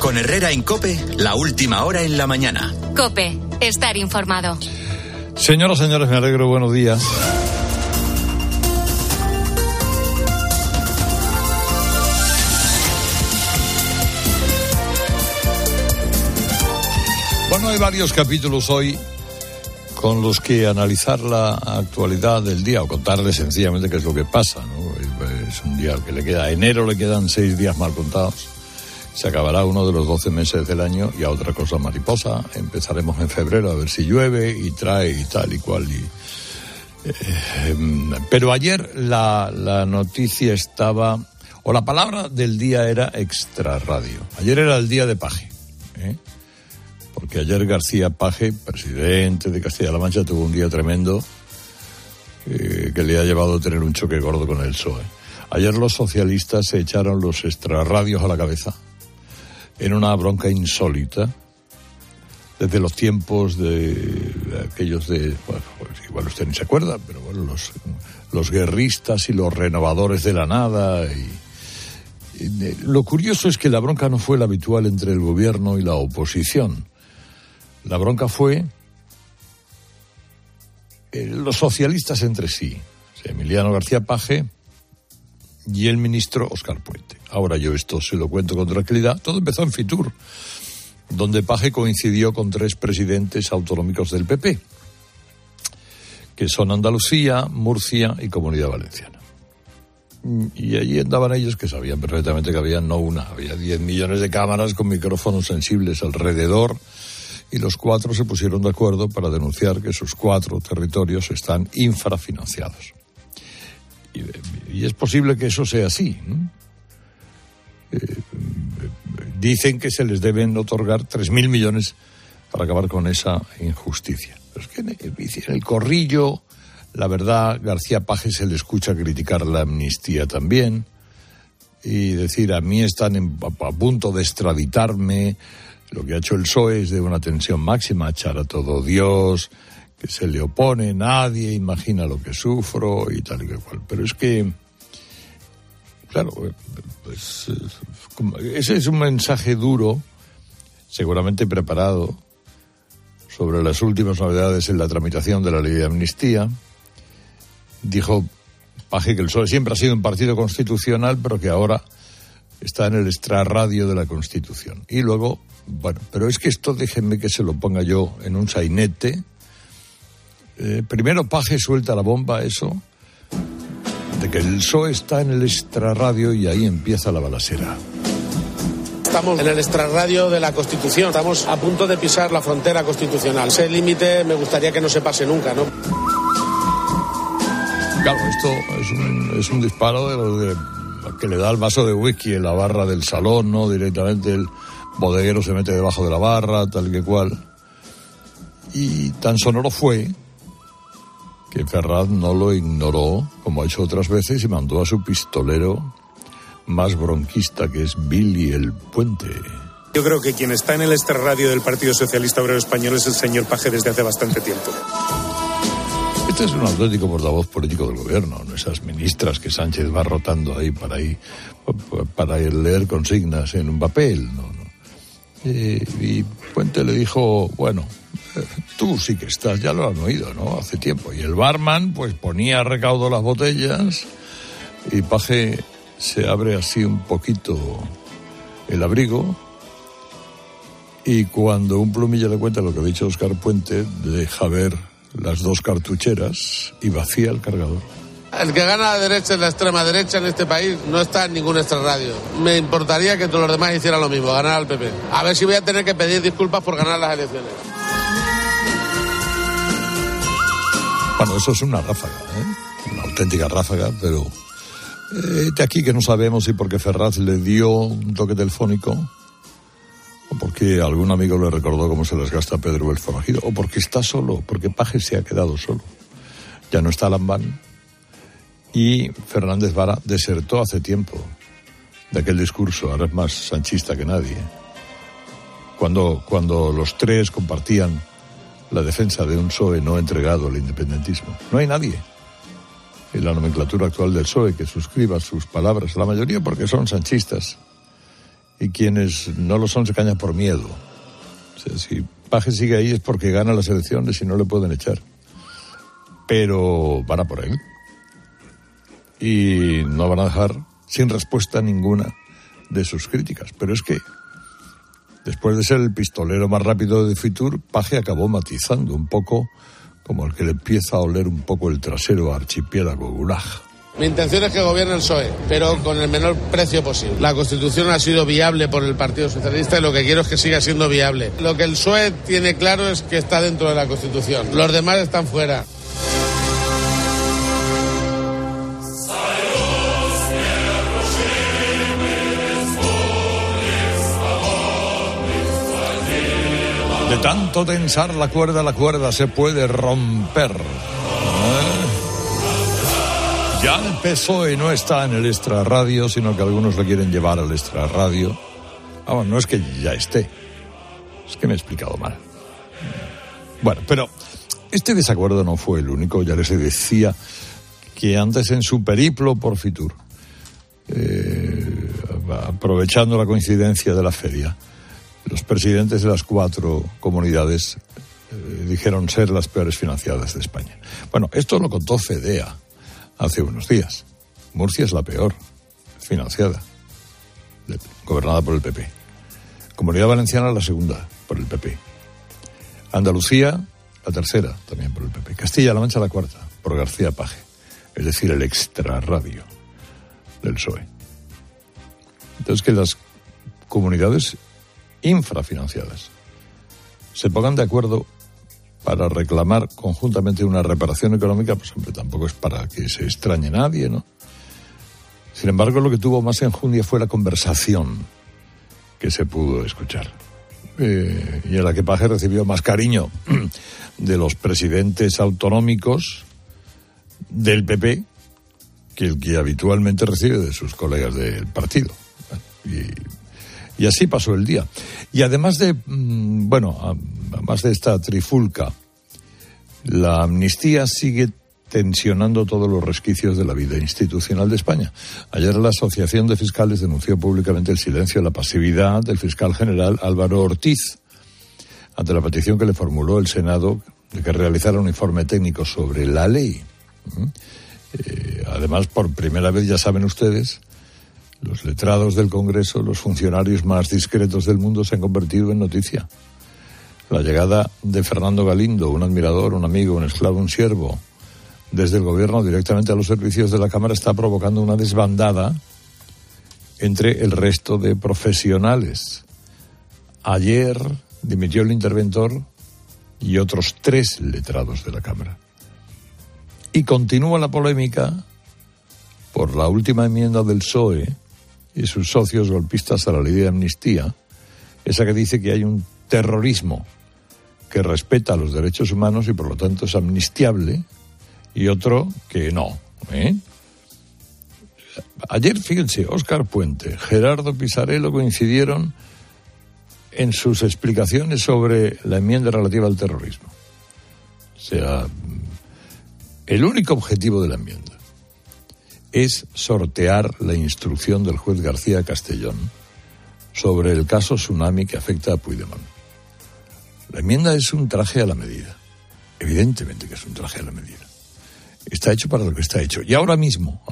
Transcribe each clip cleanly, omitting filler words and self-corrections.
Con Herrera en COPE, la última hora en la mañana. COPE, estar informado. Señoras, señores, me alegro, buenos días. Bueno, hay varios capítulos hoy con los que analizar la actualidad del día o contarles sencillamente qué es lo que pasa, ¿no? Es un día que le queda, a enero le quedan 6 días mal contados, se acabará uno de los 12 meses del año y a otra cosa mariposa, empezaremos en febrero a ver si llueve y trae y tal y cual. Pero ayer la noticia estaba, o la palabra del día era extrarradio. Ayer era el día de Paje, porque ayer García Paje, presidente de Castilla-La Mancha, tuvo un día tremendo que le ha llevado a tener un choque gordo con el PSOE. Ayer los socialistas se echaron los extrarradios a la cabeza en una bronca insólita desde los tiempos de aquellos de, bueno, pues igual usted ni se acuerda, pero bueno, los guerristas y los renovadores de la nada. Lo curioso es que la bronca no fue la habitual entre el gobierno y la oposición. La bronca fue los socialistas entre sí, Emiliano García Paje y el ministro Óscar Puente. Ahora yo esto se lo cuento con tranquilidad. Todo empezó en Fitur, donde Paje coincidió con 3 presidentes autonómicos del PP, que son Andalucía, Murcia y Comunidad Valenciana. Y allí andaban ellos que sabían perfectamente que había no una, había 10 millones de cámaras con micrófonos sensibles alrededor, y los 4 se pusieron de acuerdo para denunciar que sus 4 territorios están infrafinanciados. Y es posible que eso sea así, ¿no? Dicen que se les deben otorgar 3.000 millones para acabar con esa injusticia. Pero es que en el corrillo, la verdad, García Paje se le escucha criticar la amnistía también y decir, a mí están a punto de extraditarme. Lo que ha hecho el PSOE es de una tensión máxima, echar a todo Dios, que se le opone, nadie imagina lo que sufro y tal y cual. Pero es que, claro, pues, ese es un mensaje duro, seguramente preparado, sobre las últimas novedades en la tramitación de la ley de amnistía. Dijo Paje que el PSOE siempre ha sido un partido constitucional, pero que ahora está en el extrarradio de la Constitución. Y luego, bueno, pero es que esto déjenme que se lo ponga yo en un sainete. Primero Paje suelta la bomba, eso, de que el PSOE está en el extrarradio y ahí empieza la balacera. Estamos en el extrarradio de la Constitución, estamos a punto de pisar la frontera constitucional. Ese límite me gustaría que no se pase nunca, ¿no? Claro, esto es un disparo de lo de que le da el vaso de whisky en la barra del salón, ¿no? Directamente el bodeguero se mete debajo de la barra, tal que cual. Y tan sonoro fue que Ferraz no lo ignoró, como ha hecho otras veces, y mandó a su pistolero más bronquista, que es Billy el Puente. Yo creo que quien está en el extrarradio del Partido Socialista Obrero Español es el señor Paje desde hace bastante tiempo. Este es un auténtico portavoz político del gobierno, no esas ministras que Sánchez va rotando ahí para leer consignas en un papel, no. Y Puente le dijo, bueno, tú sí que estás, ya lo han oído, ¿no? Hace tiempo. Y el barman, pues ponía a recaudo las botellas y Paje se abre así un poquito el abrigo y cuando un plumilla le cuenta lo que ha dicho Óscar Puente, deja ver las 2 cartucheras y vacía el cargador. El que gana la derecha es la extrema derecha en este país, no está en ningún extrarradio. Me importaría que todos los demás hicieran lo mismo, ganar al PP. A ver si voy a tener que pedir disculpas por ganar las elecciones. Bueno, eso es una ráfaga, una auténtica ráfaga, pero de aquí que no sabemos si porque Ferraz le dio un toque telefónico, o porque algún amigo le recordó cómo se las gasta Pedro el Forajido, o porque está solo, porque Paje se ha quedado solo. Ya no está Lambán, y Fernández Vara desertó hace tiempo de aquel discurso, ahora es más sanchista que nadie. Cuando los 3 compartían la defensa de un PSOE no entregado al independentismo. No hay nadie en la nomenclatura actual del PSOE que suscriba sus palabras, la mayoría porque son sanchistas y quienes no lo son se cañan por miedo. O sea, si Paje sigue ahí es porque gana las elecciones y no le pueden echar. Pero van a por él. Y no van a dejar sin respuesta ninguna de sus críticas. Pero es que, después de ser el pistolero más rápido de Fitur, Paje acabó matizando un poco como el que le empieza a oler un poco el trasero a Archipiélago Gulag. Mi intención es que gobierne el PSOE, pero con el menor precio posible. La Constitución ha sido viable por el Partido Socialista y lo que quiero es que siga siendo viable. Lo que el PSOE tiene claro es que está dentro de la Constitución. Los demás están fuera. De tanto tensar la cuerda se puede romper. Ya el PSOE no está en el extrarradio, sino que algunos lo quieren llevar al extrarradio. Vamos, no es que ya esté, es que me he explicado mal. Bueno, pero este desacuerdo no fue el único. Ya les decía que antes, en su periplo por Fitur, aprovechando la coincidencia de la feria, los presidentes de las 4 comunidades dijeron ser las peores financiadas de España. Bueno, esto lo contó Fedea hace unos días. Murcia es la peor financiada, gobernada por el PP. Comunidad Valenciana la segunda, por el PP. Andalucía la tercera, también por el PP. Castilla-La Mancha la cuarta, por García Paje. Es decir, el extrarradio del PSOE. Entonces, que las comunidades infrafinanciadas se pongan de acuerdo para reclamar conjuntamente una reparación económica, pues hombre, tampoco es para que se extrañe nadie, ¿no? Sin embargo, lo que tuvo más enjundia fue la conversación que se pudo escuchar, y en la que Paje recibió más cariño de los presidentes autonómicos del PP que el que habitualmente recibe de sus colegas del partido. Y así pasó el día. Y además de, además de esta trifulca, la amnistía sigue tensionando todos los resquicios de la vida institucional de España. Ayer la Asociación de Fiscales denunció públicamente el silencio y la pasividad del fiscal general Álvaro Ortiz ante la petición que le formuló el Senado de que realizara un informe técnico sobre la ley. Además, por primera vez, ya saben ustedes, los letrados del Congreso, los funcionarios más discretos del mundo, se han convertido en noticia. La llegada de Fernando Galindo, un admirador, un amigo, un esclavo, un siervo, desde el gobierno directamente a los servicios de la Cámara, está provocando una desbandada entre el resto de profesionales. Ayer dimitió el interventor y otros 3 letrados de la Cámara. Y continúa la polémica por la última enmienda del PSOE y sus socios golpistas a la ley de amnistía, esa que dice que hay un terrorismo que respeta los derechos humanos y por lo tanto es amnistiable, y otro que no. Ayer, fíjense, Óscar Puente, Gerardo Pisarello coincidieron en sus explicaciones sobre la enmienda relativa al terrorismo. O sea, el único objetivo de la enmienda es sortear la instrucción del juez García Castellón sobre el caso Tsunami que afecta a Puigdemont. La enmienda es un traje a la medida. Evidentemente que es un traje a la medida. Está hecho para lo que está hecho. Y ahora mismo,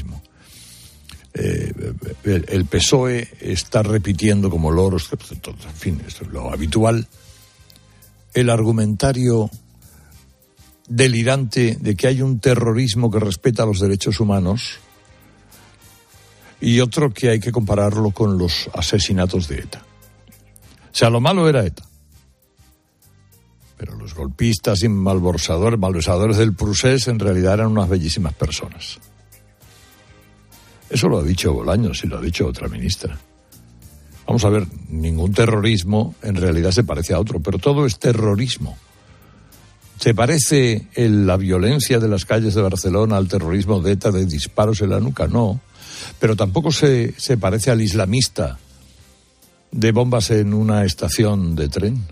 el PSOE está repitiendo como loros, en fin, esto es lo habitual, el argumentario delirante de que hay un terrorismo que respeta los derechos humanos y otro que hay que compararlo con los asesinatos de ETA. O sea, lo malo era ETA, pero los golpistas y malversadores del Prusés en realidad eran unas bellísimas personas. Eso lo ha dicho Bolaños y lo ha dicho otra ministra. Vamos a ver, ningún terrorismo en realidad se parece a otro, pero todo es terrorismo. ¿Se parece la violencia de las calles de Barcelona al terrorismo de ETA de disparos en la nuca? No. Pero tampoco se parece al islamista de bombas en una estación de tren.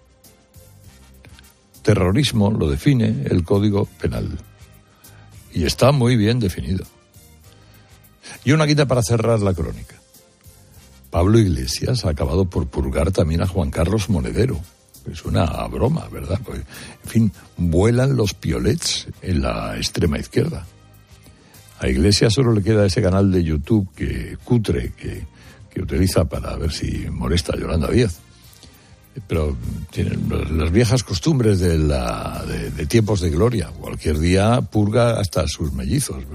Terrorismo lo define el Código Penal. Y está muy bien definido. Y una quita para cerrar la crónica. Pablo Iglesias ha acabado por purgar también a Juan Carlos Monedero. Es una broma, ¿verdad? Pues, en fin, vuelan los piolets en la extrema izquierda. A Iglesias solo le queda ese canal de YouTube cutre que utiliza para ver si molesta a Yolanda Díaz. Pero tienen las viejas costumbres de tiempos de gloria. Cualquier día purga hasta sus mellizos.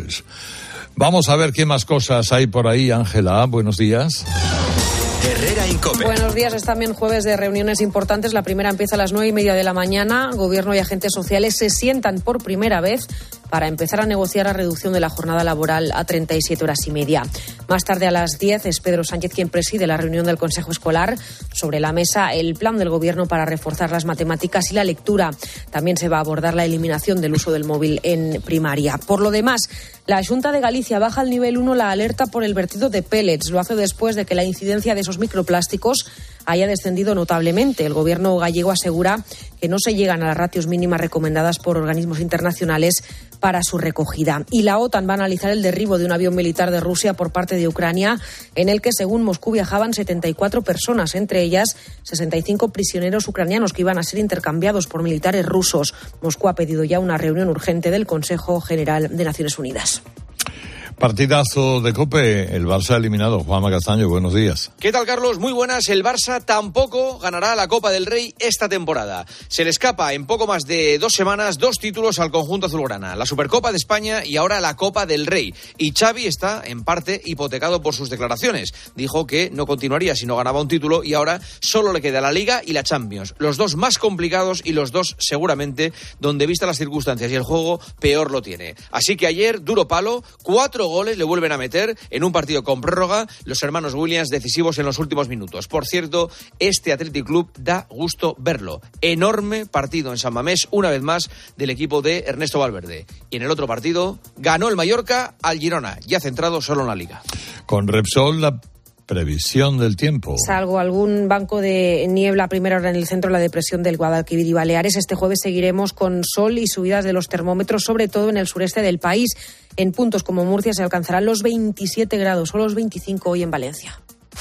Vamos a ver qué más cosas hay por ahí. Ángela, buenos días. Herrera Incope. Buenos días, es también jueves de reuniones importantes. La primera empieza a las 9:30 de la mañana. Gobierno y agentes sociales se sientan por primera vez para empezar a negociar la reducción de la jornada laboral a 37 horas y media. Más tarde, a las 10, es Pedro Sánchez quien preside la reunión del Consejo Escolar. Sobre la mesa, el plan del Gobierno para reforzar las matemáticas y la lectura. También se va a abordar la eliminación del uso del móvil en primaria. Por lo demás, la Xunta de Galicia baja al nivel 1 la alerta por el vertido de pellets. Lo hace después de que la incidencia de esos microplásticos haya descendido notablemente. El Gobierno gallego asegura que no se llegan a las ratios mínimas recomendadas por organismos internacionales para su recogida. Y la OTAN va a analizar el derribo de un avión militar de Rusia por parte de Ucrania, en el que, según Moscú, viajaban 74 personas, entre ellas 65 prisioneros ucranianos que iban a ser intercambiados por militares rusos. Moscú ha pedido ya una reunión urgente del Consejo General de Naciones Unidas. Partidazo de COPE, el Barça eliminado. Juanma Castaño, buenos días. ¿Qué tal, Carlos? Muy buenas. El Barça tampoco ganará la Copa del Rey esta temporada. Se le escapa en poco más de 2 semanas 2 títulos al conjunto azulgrana. La Supercopa de España y ahora la Copa del Rey. Y Xavi está, en parte, hipotecado por sus declaraciones. Dijo que no continuaría si no ganaba un título y ahora solo le queda la Liga y la Champions. Los dos más complicados y los dos, seguramente, donde vista las circunstancias y el juego, peor lo tiene. Así que ayer, duro palo, 4 goles le vuelven a meter en un partido con prórroga los hermanos Williams, decisivos en los últimos minutos. Por cierto, este Athletic Club da gusto verlo. Enorme partido en San Mamés, una vez más, del equipo de Ernesto Valverde. Y en el otro partido ganó el Mallorca al Girona, ya centrado solo en la Liga. Con Repsol, la previsión del tiempo. Salvo algún banco de niebla a primera hora en el centro de la depresión del Guadalquivir y Baleares, este jueves seguiremos con sol y subidas de los termómetros, sobre todo en el sureste del país. En puntos como Murcia se alcanzarán los 27 grados o los 25 hoy en Valencia.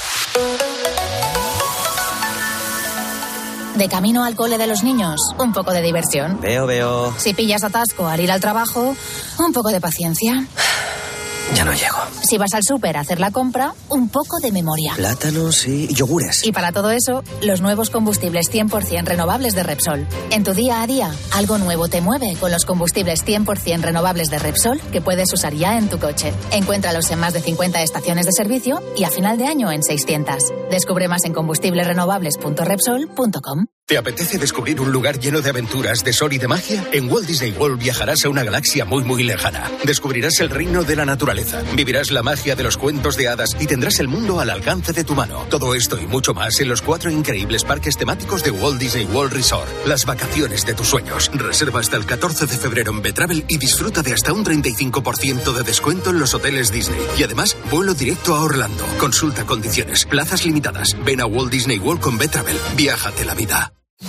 De camino al cole de los niños, un poco de diversión. Veo. Si pillas atasco al ir al trabajo, un poco de paciencia. Ya no llego. Si vas al súper a hacer la compra, un poco de memoria. Plátanos y yogures. Y para todo eso, los nuevos combustibles 100% renovables de Repsol. En tu día a día, algo nuevo te mueve con los combustibles 100% renovables de Repsol que puedes usar ya en tu coche. Encuéntralos en más de 50 estaciones de servicio y a final de año en 600. Descubre más en combustiblesrenovables.repsol.com. ¿Te apetece descubrir un lugar lleno de aventuras, de sol y de magia? En Walt Disney World viajarás a una galaxia muy, muy lejana. Descubrirás el reino de la naturaleza, vivirás la magia de los cuentos de hadas y tendrás el mundo al alcance de tu mano. Todo esto y mucho más en los 4 increíbles parques temáticos de Walt Disney World Resort. Las vacaciones de tus sueños. Reserva hasta el 14 de febrero en Betravel y disfruta de hasta un 35% de descuento en los hoteles Disney. Y además, vuelo directo a Orlando. Consulta condiciones. Plazas limitadas. Ven a Walt Disney World con Betravel. Viájate la vida.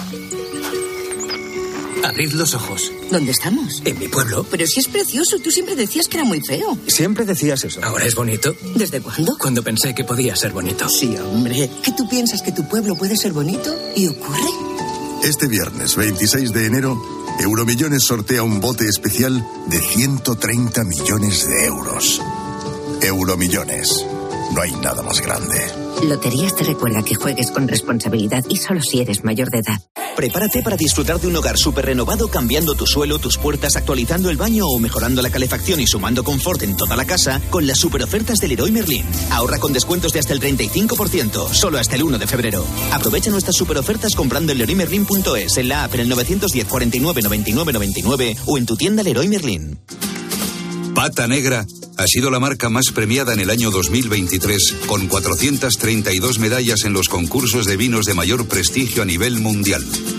Abrid los ojos. ¿Dónde estamos? En mi pueblo. Pero si es precioso, tú siempre decías que era muy feo. Siempre decías eso. ¿Ahora es bonito? ¿Desde cuándo? Cuando pensé que podía ser bonito. Sí, hombre. ¿Que tú piensas que tu pueblo puede ser bonito? ¿Y ocurre? Este viernes 26 de enero, Euromillones sortea un bote especial de 130 millones de euros. Euromillones. No hay nada más grande. Loterías te recuerda que juegues con responsabilidad y solo si eres mayor de edad. Prepárate para disfrutar de un hogar súper renovado, cambiando tu suelo, tus puertas, actualizando el baño o mejorando la calefacción y sumando confort en toda la casa con las superofertas del Leroy Merlin. Ahorra con descuentos de hasta el 35%, solo hasta el 1 de febrero. Aprovecha nuestras superofertas comprando en leroymerlin.es, en la app en el 910 49 99 99 o en tu tienda Leroy Merlin. Pata Negra ha sido la marca más premiada en el año 2023, con 432 medallas en los concursos de vinos de mayor prestigio a nivel mundial.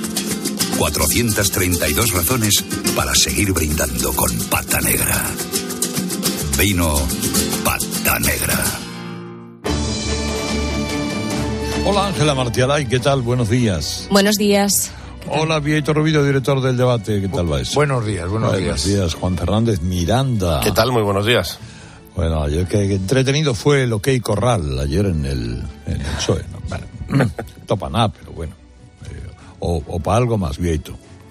432 razones para seguir brindando con Pata Negra. Vino Pata Negra. Hola Ángela Martialay, ¿qué tal? Buenos días. Buenos días. Hola, Vieito Rovido, director del debate. ¿Qué tal va eso? Buenos días. Buenos días, Juan Fernández Miranda. ¿Qué tal? Muy buenos días. Bueno, ayer que entretenido fue el OK Corral, ayer en el PSOE. ¿No? Bueno, topa nada, pero bueno. O para algo más, vieito.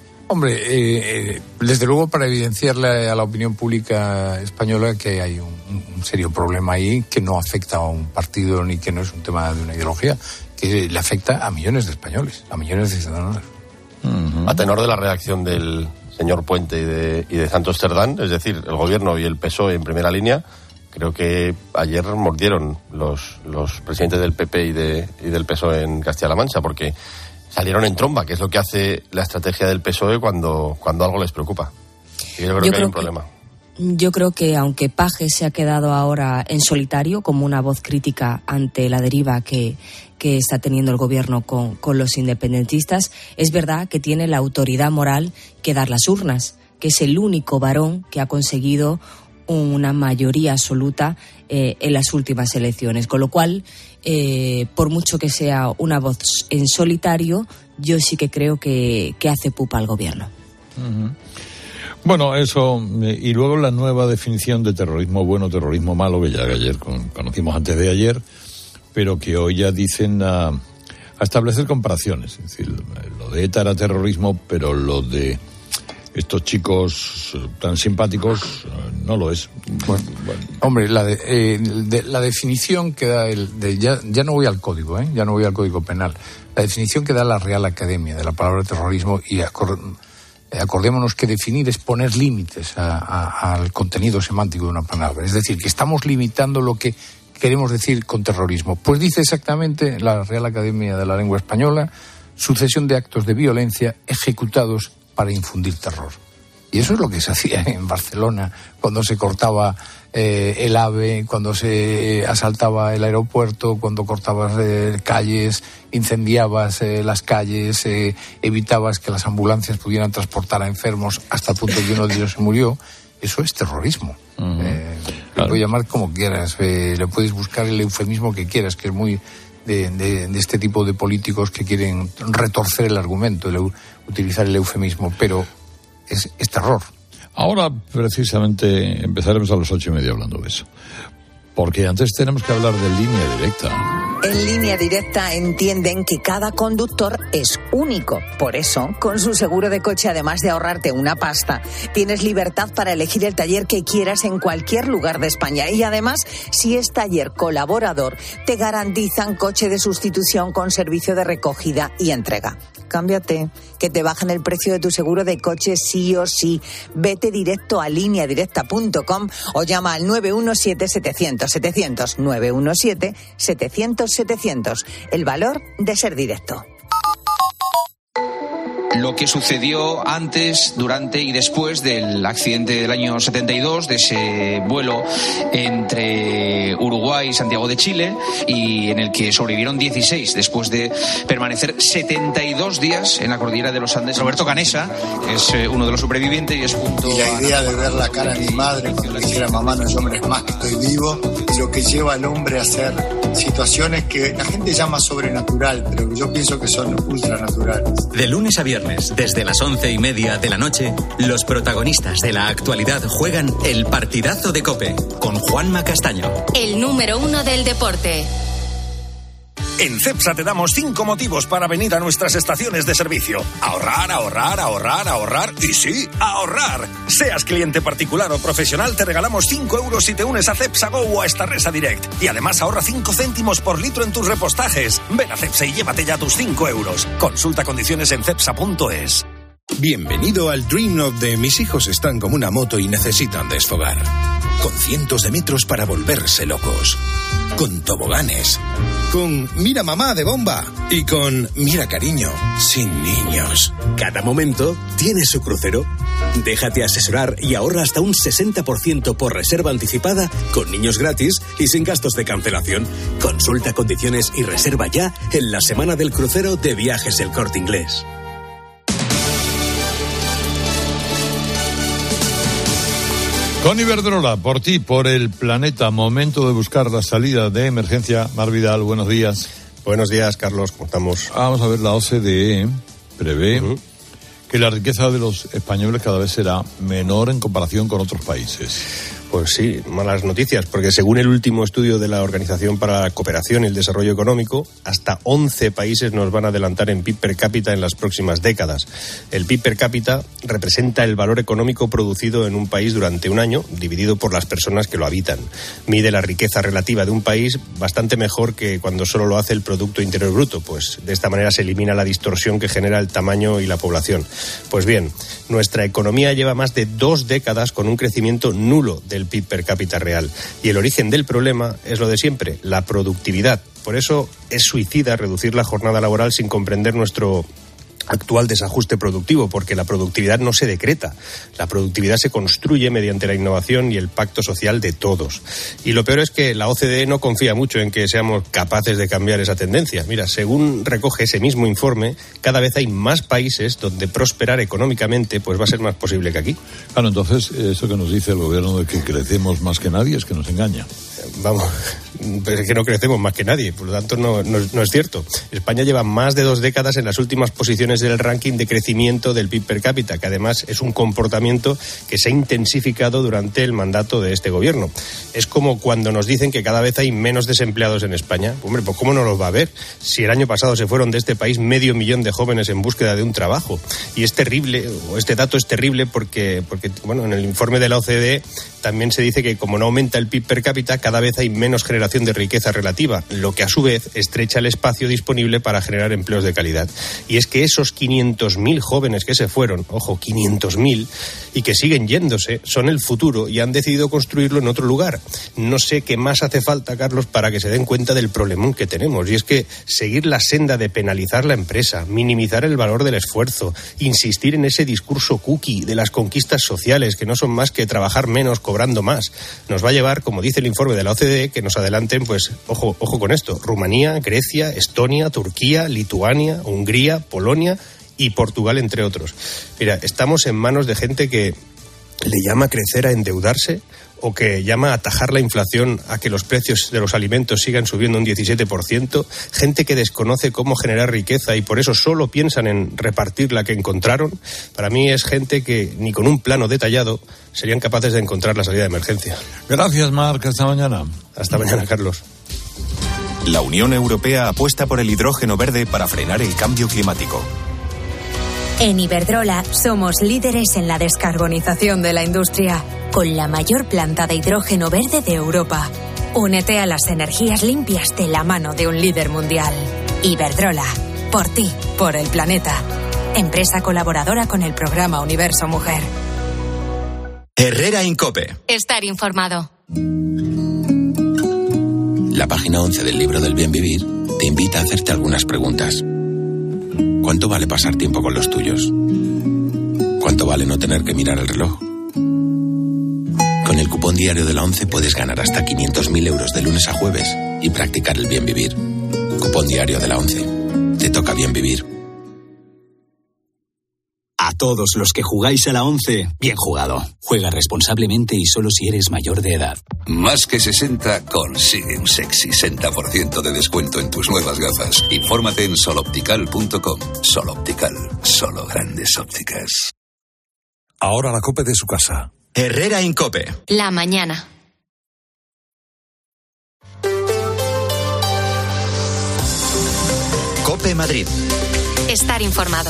Hombre, desde luego para evidenciarle a la opinión pública española que hay un serio problema ahí que no afecta a un partido ni que no es un tema de una ideología, que le afecta a millones de españoles, a millones de ciudadanos. Uh-huh. A tenor de la reacción del señor Puente y de Santos Cerdán, es decir, el gobierno y el PSOE en primera línea, creo que ayer mordieron los presidentes del PP y del PSOE en Castilla-La Mancha, porque salieron en tromba, que es lo que hace la estrategia del PSOE cuando algo les preocupa. Y yo creo que hay un problema. Yo creo que aunque Paje se ha quedado ahora en solitario como una voz crítica ante la deriva que está teniendo el gobierno con los independentistas, es verdad que tiene la autoridad moral que dar las urnas, que es el único varón que ha conseguido una mayoría absoluta en las últimas elecciones. Con lo cual, por mucho que sea una voz en solitario, yo sí que creo que hace pupa al gobierno. Uh-huh. Bueno, eso, y luego la nueva definición de terrorismo bueno, terrorismo malo, que ya ayer conocimos antes de ayer, pero que hoy ya dicen a establecer comparaciones. Es decir, lo de ETA era terrorismo, pero lo de estos chicos tan simpáticos no lo es. Bueno. Hombre, la definición que da ya no voy al código, ya no voy al código penal. La definición que da la Real Academia de la palabra terrorismo, y acordémonos que definir es poner límites al contenido semántico de una palabra. Es decir, que estamos limitando lo que queremos decir con terrorismo. Pues dice exactamente la Real Academia de la Lengua Española: sucesión de actos de violencia ejecutados para infundir terror. Y eso es lo que se hacía en Barcelona cuando se cortaba el AVE, cuando se asaltaba el aeropuerto, cuando cortabas calles, incendiabas las calles, evitabas que las ambulancias pudieran transportar a enfermos hasta el punto que uno de ellos se murió. Eso es terrorismo. Uh-huh. Lo puedes llamar como quieras, le puedes buscar el eufemismo que quieras, que es muy de este tipo de políticos que quieren retorcer el argumento, utilizar el eufemismo, pero es terror. Ahora, precisamente, empezaremos a las 8:30 hablando de eso. Porque antes tenemos que hablar de Línea Directa. En Línea Directa entienden que cada conductor es único. Por eso, con su seguro de coche, además de ahorrarte una pasta, tienes libertad para elegir el taller que quieras en cualquier lugar de España. Y además, si es taller colaborador, te garantizan coche de sustitución con servicio de recogida y entrega. Cámbiate, que te bajan el precio de tu seguro de coche sí o sí. Vete directo a lineadirecta.com o llama al 917-700-700. 917-700-700. El valor de ser directo. Lo que sucedió antes, durante y después del accidente del año 72, de ese vuelo entre Uruguay y Santiago de Chile, y en el que sobrevivieron 16 después de permanecer 72 días en la cordillera de los Andes. Roberto Canesa es uno de los supervivientes y es junto y la idea de ver la cara de mi madre cuando le dijera: mamá, no es hombre, es más que estoy vivo, y lo que lleva al hombre a hacer situaciones que la gente llama sobrenatural, pero yo pienso que son ultranaturales. De lunes a viernes, desde las 11:30 de la noche, los protagonistas de la actualidad juegan el partidazo de COPE con Juanma Castaño. El número 1 del deporte. En Cepsa te damos 5 motivos para venir a nuestras estaciones de servicio. Ahorrar, ahorrar, ahorrar, ahorrar y sí, ahorrar. Seas cliente particular o profesional, te regalamos 5 euros si te unes a Cepsa Go o a Starresa Direct. Y además ahorra 5 céntimos por litro en tus repostajes. Ven a Cepsa y llévate ya tus 5 euros. Consulta condiciones en cepsa.es. Bienvenido al Dream of de mis hijos están como una moto y necesitan desfogar. Con cientos de metros para volverse locos. Con toboganes. Con mira mamá de bomba. Y con mira cariño, sin niños. Cada momento tiene su crucero. Déjate asesorar y ahorra hasta un 60% por reserva anticipada, con niños gratis y sin gastos de cancelación. Consulta condiciones y reserva ya en la semana del crucero de Viajes El Corte Inglés. Con Iberdrola, por ti, por el planeta, momento de buscar la salida de emergencia. Mar Vidal, buenos días. Buenos días, Carlos, ¿cómo estamos? Vamos a ver, la OCDE prevé que la riqueza de los españoles cada vez será menor en comparación con otros países. Pues sí, malas noticias, porque según el último estudio de la Organización para la Cooperación y el Desarrollo Económico, hasta 11 países nos van a adelantar en PIB per cápita en las próximas décadas. El PIB per cápita representa el valor económico producido en un país durante un año, dividido por las personas que lo habitan. Mide la riqueza relativa de un país bastante mejor que cuando solo lo hace el Producto Interior Bruto, pues de esta manera se elimina la distorsión que genera el tamaño y la población. Pues bien, nuestra economía lleva más de 2 décadas con un crecimiento nulo del PIB per cápita real. Y el origen del problema es lo de siempre, la productividad. Por eso es suicida reducir la jornada laboral sin comprender nuestro actual desajuste productivo, porque la productividad no se decreta. La productividad se construye mediante la innovación y el pacto social de todos. Y lo peor es que la OCDE no confía mucho en que seamos capaces de cambiar esa tendencia. Mira, según recoge ese mismo informe, cada vez hay más países donde prosperar económicamente pues va a ser más posible que aquí. Claro, entonces, eso que nos dice el gobierno de que crecemos más que nadie es que nos engaña. Vamos, pero es que no crecemos más que nadie, por lo tanto no es cierto. España lleva más de 2 décadas en las últimas posiciones del ranking de crecimiento del PIB per cápita, que además es un comportamiento que se ha intensificado durante el mandato de este gobierno. Es como cuando nos dicen que cada vez hay menos desempleados en España. Hombre, pues ¿cómo no los va a haber? Si el año pasado se fueron de este país 500.000 de jóvenes en búsqueda de un trabajo. Y es terrible, o este dato es terrible porque bueno, en el informe de la OCDE también se dice que como no aumenta el PIB per cápita, cada vez hay menos generación de riqueza relativa, lo que a su vez estrecha el espacio disponible para generar empleos de calidad. Y es que esos 500.000 jóvenes que se fueron, ojo, 500.000, y que siguen yéndose, son el futuro y han decidido construirlo en otro lugar. No sé qué más hace falta, Carlos, para que se den cuenta del problemón que tenemos. Y es que seguir la senda de penalizar la empresa, minimizar el valor del esfuerzo, insistir en ese discurso cookie de las conquistas sociales, que no son más que trabajar menos, cobrando más, nos va a llevar, como dice el informe de la OCDE, que nos adelanten, pues, ojo con esto, Rumanía, Grecia, Estonia, Turquía, Lituania, Hungría, Polonia y Portugal, entre otros. Mira, estamos en manos de gente que le llama crecer a endeudarse o que llama a atajar la inflación a que los precios de los alimentos sigan subiendo un 17%, gente que desconoce cómo generar riqueza y por eso solo piensan en repartir la que encontraron. Para mí es gente que ni con un plano detallado serían capaces de encontrar la salida de emergencia. Gracias, Marc. Hasta mañana. Hasta mañana, Carlos. La Unión Europea apuesta por el hidrógeno verde para frenar el cambio climático. En Iberdrola somos líderes en la descarbonización de la industria, con la mayor planta de hidrógeno verde de Europa. Únete a las energías limpias de la mano de un líder mundial. Iberdrola, por ti, por el planeta. Empresa colaboradora con el programa Universo Mujer. Herrera Incope. Estar informado. La página 11 del libro del bien vivir te invita a hacerte algunas preguntas. ¿Cuánto vale pasar tiempo con los tuyos? ¿Cuánto vale no tener que mirar el reloj? Con el cupón diario de la 11 puedes ganar hasta 500.000 euros de lunes a jueves y practicar el bien vivir. Cupón diario de la 11. Te toca bien vivir. A todos los que jugáis a la 11, bien jugado. Juega responsablemente y solo si eres mayor de edad. Más que 60 consigue un sexy 60% de descuento en tus nuevas gafas. Infórmate en soloptical.com. Soloptical, solo grandes ópticas. Ahora la COPE de su casa. Herrera Incope. La mañana. COPE Madrid. Estar informado.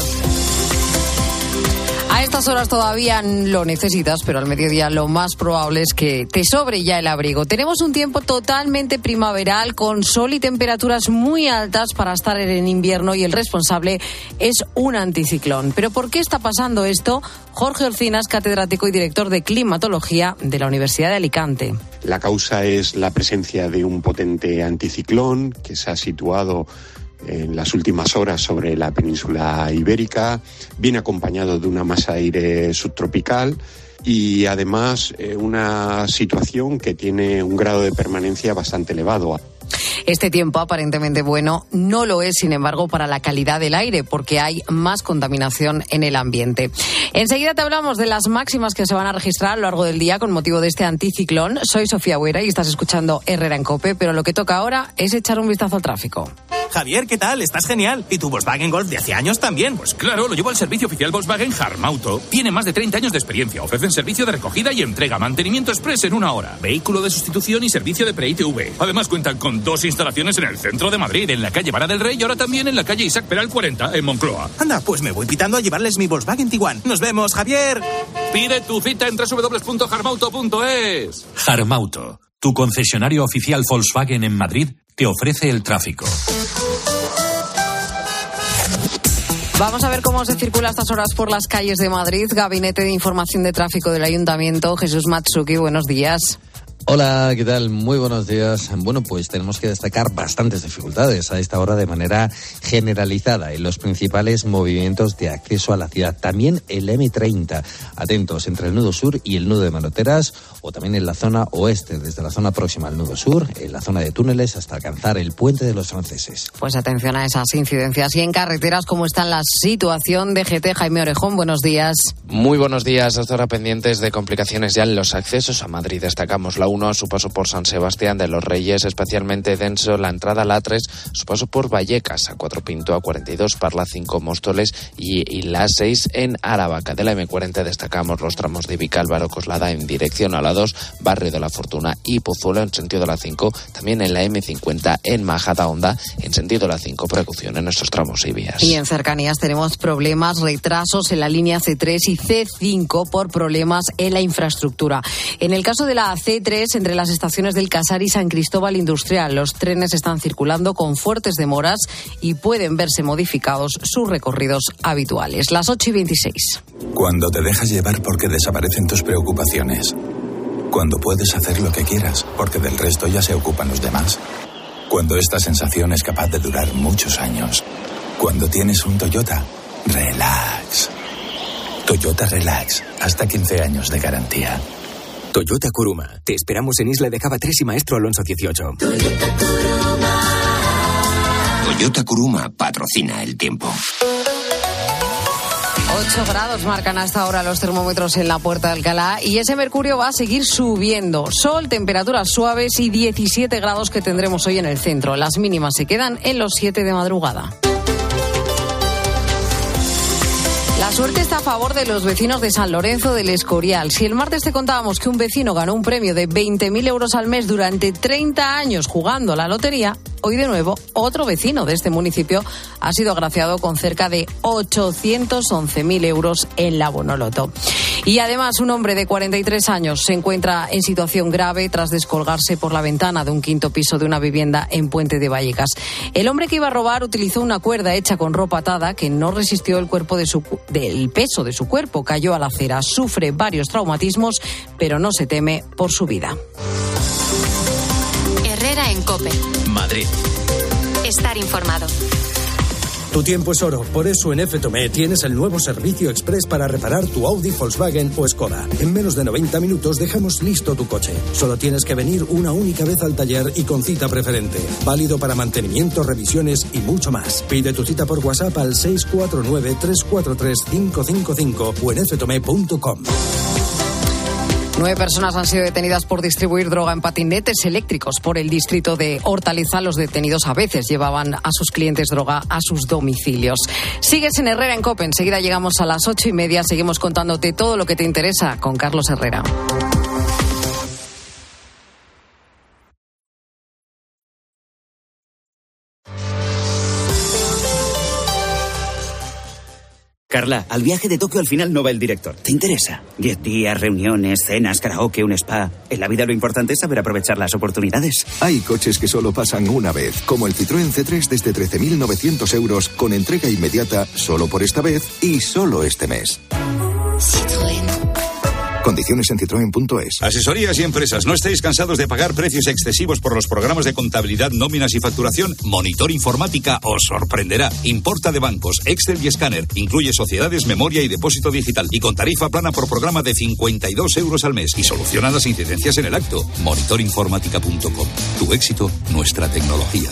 A estas horas todavía lo necesitas, pero al mediodía lo más probable es que te sobre ya el abrigo. Tenemos un tiempo totalmente primaveral, con sol y temperaturas muy altas para estar en invierno, y el responsable es un anticiclón. ¿Pero por qué está pasando esto? Jorge Orcinas, catedrático y director de climatología de la Universidad de Alicante. La causa es la presencia de un potente anticiclón que se ha situado en las últimas horas sobre la península ibérica, viene acompañado de una masa de aire subtropical y además una situación que tiene un grado de permanencia bastante elevado. Este tiempo aparentemente bueno no lo es, sin embargo, para la calidad del aire, porque hay más contaminación en el ambiente. Enseguida te hablamos de las máximas que se van a registrar a lo largo del día con motivo de este anticiclón. Soy Sofía Huera y estás escuchando Herrera en COPE, pero lo que toca ahora es echar un vistazo al tráfico. Javier, ¿qué tal? Estás genial. ¿Y tu Volkswagen Golf de hace años también? Pues claro, lo llevo al servicio oficial Volkswagen Harmauto. Tiene más de 30 años de experiencia. Ofrecen servicio de recogida y entrega, mantenimiento express en 1 hora, vehículo de sustitución y servicio de pre-ITV. Además cuentan con 2 instalaciones en el centro de Madrid, en la calle Vara del Rey y ahora también en la calle Isaac Peral 40, en Moncloa. Anda, pues me voy pitando a llevarles mi Volkswagen Tiguan. ¡Nos vemos, Javier! Pide tu cita en www.harmauto.es. Harmauto, tu concesionario oficial Volkswagen en Madrid, te ofrece el tráfico. Vamos a ver cómo se circula a estas horas por las calles de Madrid. Gabinete de Información de Tráfico del Ayuntamiento. Jesús Matsuki, buenos días. Hola, ¿qué tal? Muy buenos días. Bueno, pues tenemos que destacar bastantes dificultades a esta hora de manera generalizada en los principales movimientos de acceso a la ciudad. También el M30. Atentos entre el nudo sur y el nudo de Manoteras, o también en la zona oeste, desde la zona próxima al nudo sur, en la zona de túneles hasta alcanzar el puente de los franceses. Pues atención a esas incidencias. Y en carreteras, ¿cómo está la situación? DGT, Jaime Orejón, buenos días. Muy buenos días. Hasta ahora pendientes de complicaciones ya en los accesos a Madrid. Destacamos la 1 a su paso por San Sebastián de los Reyes, especialmente denso la entrada a la A3, su paso por Vallecas, a 4 Pinto, a 42 Parla, 5 Móstoles y la 6 en Aravaca. De la M40 destacamos los tramos de Vicálvaro, Coslada en dirección a la 2, Barrio de la Fortuna y Pozuelo en sentido de la 5, también en la M50 en Majadahonda en sentido de la 5, precaución en estos tramos y vías. Y en cercanías tenemos problemas, retrasos en la línea C3 y C5 por problemas en la infraestructura. En el caso de la C3, entre las estaciones del Casar y San Cristóbal Industrial, los trenes están circulando con fuertes demoras y pueden verse modificados sus recorridos habituales. Las 8:26. Cuando te dejas llevar porque desaparecen tus preocupaciones. Cuando puedes hacer lo que quieras porque del resto ya se ocupan los demás. Cuando esta sensación es capaz de durar muchos años. Cuando tienes un Toyota, relax. Toyota Relax, hasta 15 años de garantía. Toyota Kuruma. Te esperamos en Isla de Cava 3 y Maestro Alonso 18. Toyota Kuruma patrocina el tiempo. 8 grados marcan hasta ahora los termómetros en la Puerta de Alcalá y ese mercurio va a seguir subiendo. Sol, temperaturas suaves y 17 grados que tendremos hoy en el centro. Las mínimas se quedan en los 7 de madrugada. La suerte está a favor de los vecinos de San Lorenzo del Escorial. Si el martes te contábamos que un vecino ganó un premio de 20.000 euros al mes durante 30 años jugando a la lotería, hoy de nuevo otro vecino de este municipio ha sido agraciado con cerca de 811.000 euros en la Bonoloto. Y además un hombre de 43 años se encuentra en situación grave tras descolgarse por la ventana de un 5º piso de una vivienda en Puente de Vallecas. El hombre que iba a robar utilizó una cuerda hecha con ropa atada que no resistió el peso de su cuerpo, cayó a la acera, sufre varios traumatismos, pero no se teme por su vida. Herrera en COPE. Madrid. Estar informado. Tu tiempo es oro, por eso en FTOME tienes el nuevo servicio express para reparar tu Audi, Volkswagen o Skoda. En menos de 90 minutos dejamos listo tu coche. Solo tienes que venir una única vez al taller y con cita preferente. Válido para mantenimiento, revisiones y mucho más. Pide tu cita por WhatsApp al 649-343-555 o en ftome.com. 9 personas han sido detenidas por distribuir droga en patinetes eléctricos por el distrito de Hortaliza. Los detenidos a veces llevaban a sus clientes droga a sus domicilios. Sigues en Herrera en COPE. Enseguida llegamos a las 8:30. Seguimos contándote todo lo que te interesa con Carlos Herrera. Carla, al viaje de Tokio al final no va el director. ¿Te interesa? 10 días, reuniones, cenas, karaoke, un spa. En la vida lo importante es saber aprovechar las oportunidades. Hay coches que solo pasan una vez, como el Citroën C3 desde 13.900 euros, con entrega inmediata solo por esta vez y solo este mes. Citroën. Condiciones en citroen.es. Asesorías y empresas, ¿no estáis cansados de pagar precios excesivos por los programas de contabilidad, nóminas y facturación? Monitor Informática os sorprenderá. Importa de bancos, Excel y escáner. Incluye sociedades, memoria y depósito digital. Y con tarifa plana por programa de 52 euros al mes. Y soluciona las incidencias en el acto. Monitorinformática.com. Tu éxito, nuestra tecnología.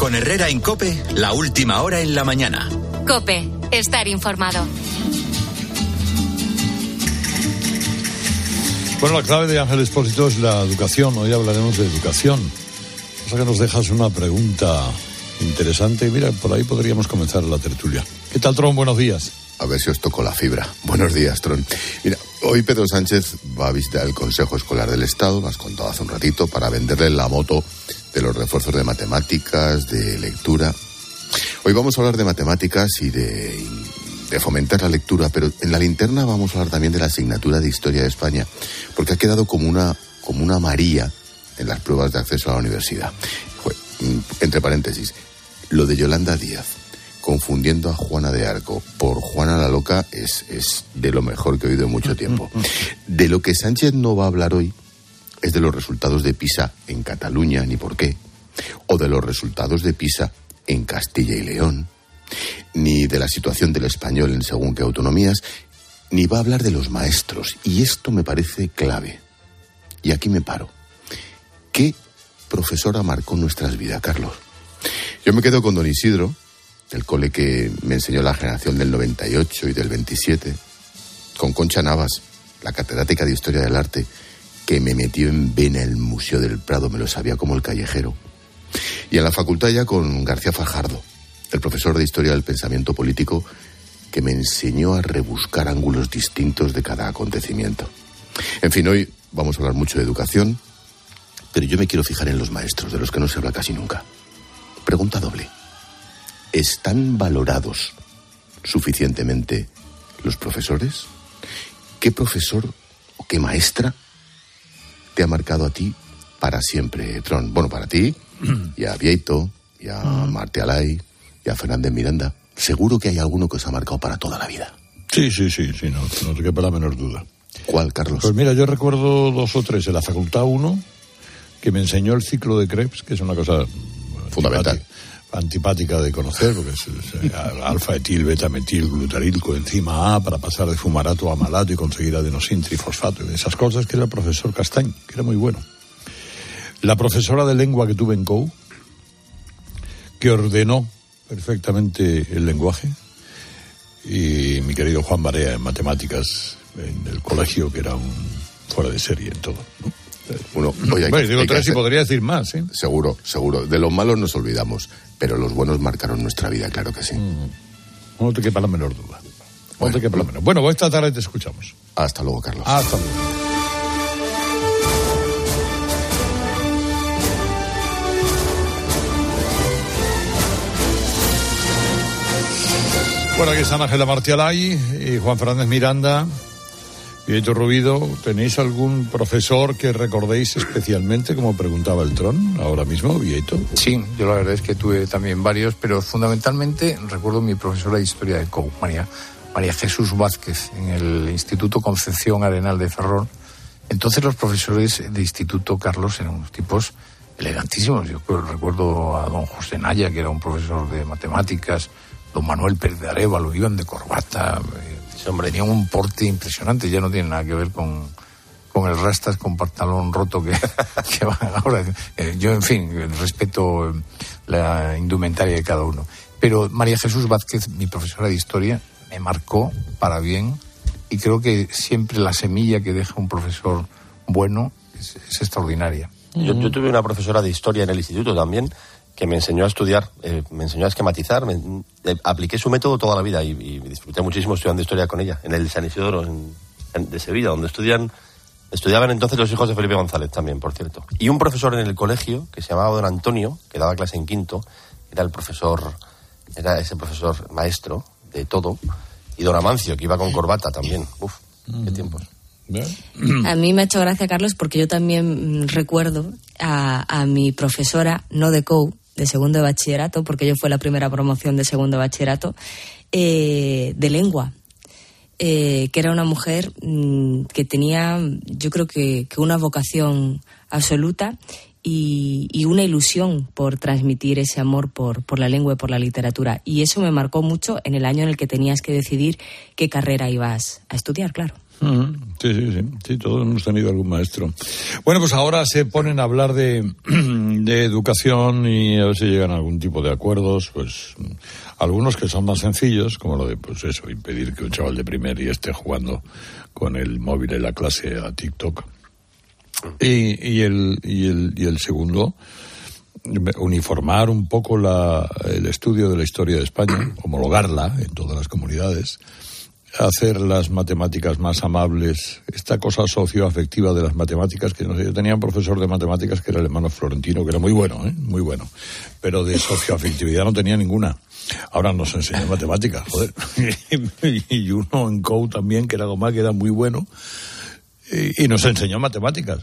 Con Herrera en COPE, la última hora en la mañana. COPE, estar informado. Bueno, la clave de Ángel Expósito es la educación. Hoy hablaremos de educación. O sea que nos dejas una pregunta interesante. Mira, por ahí podríamos comenzar la tertulia. ¿Qué tal, Tron? Buenos días. A ver si os toco la fibra. Buenos días, Tron. Mira, hoy Pedro Sánchez va a visitar el Consejo Escolar del Estado, me has contado hace un ratito, para venderle la moto de los refuerzos de matemáticas, de lectura. Hoy vamos a hablar de matemáticas y de fomentar la lectura, pero en la linterna vamos a hablar también de la asignatura de Historia de España, porque ha quedado como una María en las pruebas de acceso a la universidad. Entre paréntesis, lo de Yolanda Díaz confundiendo a Juana de Arco por Juana la Loca es de lo mejor que he oído en mucho tiempo. De lo que Sánchez no va a hablar hoy es de los resultados de PISA en Cataluña, ni por qué, o de los resultados de PISA en Castilla y León, ni de la situación del español en según qué autonomías, ni va a hablar de los maestros, y esto me parece clave. Y aquí me paro. ¿Qué profesora marcó nuestras vidas, Carlos? Yo me quedo con don Isidro, el cole que me enseñó la generación del 98 y del 27, con Concha Navas, la catedrática de Historia del Arte, que me metió en vena el Museo del Prado, me lo sabía como el callejero. Y en la facultad ya con García Fajardo, el profesor de Historia del Pensamiento Político, que me enseñó a rebuscar ángulos distintos de cada acontecimiento. En fin, hoy vamos a hablar mucho de educación, pero yo me quiero fijar en los maestros, de los que no se habla casi nunca. Pregunta doble. ¿Están valorados suficientemente los profesores? ¿Qué profesor o qué maestra te ha marcado a ti para siempre, Tron? Bueno, para ti, y a Vieito, y a Marte Alay, y a Fernández Miranda. Seguro que hay alguno que os ha marcado para toda la vida. Sí, no te quepa la menor duda. ¿Cuál, Carlos? Pues mira, yo recuerdo 2 o 3 en la Facultad 1, que me enseñó el ciclo de Krebs, que es una cosa fundamental. Antipática de conocer, porque es alfa etil, beta metil, glutaril, coenzima A, para pasar de fumarato a malato y conseguir adenosin trifosfato, esas cosas, que era el profesor Castañ, que era muy bueno. La profesora de lengua que tuve en COU, que ordenó perfectamente el lenguaje, y mi querido Juan Barea en matemáticas en el colegio, que era un fuera de serie en todo, ¿no? Digo 3 y podría decir más, ¿eh? Seguro. De los malos nos olvidamos, pero los buenos marcaron nuestra vida, claro que sí. No te quepa la menor duda. Bueno, esta tarde te escuchamos. Hasta luego, Carlos. Hasta luego. Bueno, aquí están Ángela Martialay y Juan Fernández Miranda. Vieito Rubido, ¿tenéis algún profesor que recordéis especialmente, como preguntaba el Tron ahora mismo, Vieito? Sí, yo la verdad es que tuve también varios, pero fundamentalmente recuerdo mi profesora de Historia de COU, María Jesús Vázquez, en el Instituto Concepción Arenal de Ferrol. Entonces los profesores de instituto, Carlos, eran unos tipos elegantísimos. Yo recuerdo a don José Naya, que era un profesor de matemáticas, don Manuel Pérez de Arévalo, iban de corbata. Tenían un porte impresionante, ya no tiene nada que ver con el rastas con pantalón roto que van ahora. Yo, en fin, respeto la indumentaria de cada uno. Pero María Jesús Vázquez, mi profesora de historia, me marcó para bien, y creo que siempre la semilla que deja un profesor bueno es extraordinaria. Yo tuve una profesora de historia en el instituto también, que me enseñó a estudiar, me enseñó a esquematizar, apliqué su método toda la vida y disfruté muchísimo estudiando historia con ella, en el San Isidoro de Sevilla, donde estudiaban entonces los hijos de Felipe González también, por cierto. Y un profesor en el colegio, que se llamaba don Antonio, que daba clase en quinto, era ese profesor maestro de todo, y don Amancio, que iba con corbata también. Uf, qué tiempos. A mí me ha hecho gracia, Carlos, porque yo también recuerdo a mi profesora, no de COU, de segundo de bachillerato, porque yo fue la primera promoción de segundo de bachillerato, de lengua, que era una mujer que tenía, yo creo que una vocación absoluta y una ilusión por transmitir ese amor por la lengua y por la literatura. Y eso me marcó mucho en el año en el que tenías que decidir qué carrera ibas a estudiar, claro. Sí, todos hemos tenido algún maestro. Bueno, pues ahora se ponen a hablar de educación y a ver si llegan a algún tipo de acuerdos, pues algunos que son más sencillos, como lo de, pues eso, impedir que un chaval de primer y esté jugando con el móvil en la clase a TikTok. Y el segundo, uniformar un poco el estudio de la historia de España, homologarla en todas las comunidades, hacer las matemáticas más amables, esta cosa socioafectiva de las matemáticas, que no sé, yo tenía un profesor de matemáticas que era el hermano Florentino, que era muy bueno, muy bueno, pero de socioafectividad no tenía ninguna. Ahora nos enseña matemáticas, joder. Y uno en COU también, que era Gomá, que era muy bueno, y nos enseñó matemáticas,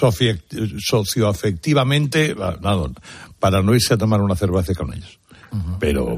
socioafectivamente, nada, para no irse a tomar una cerveza con ellos. Pero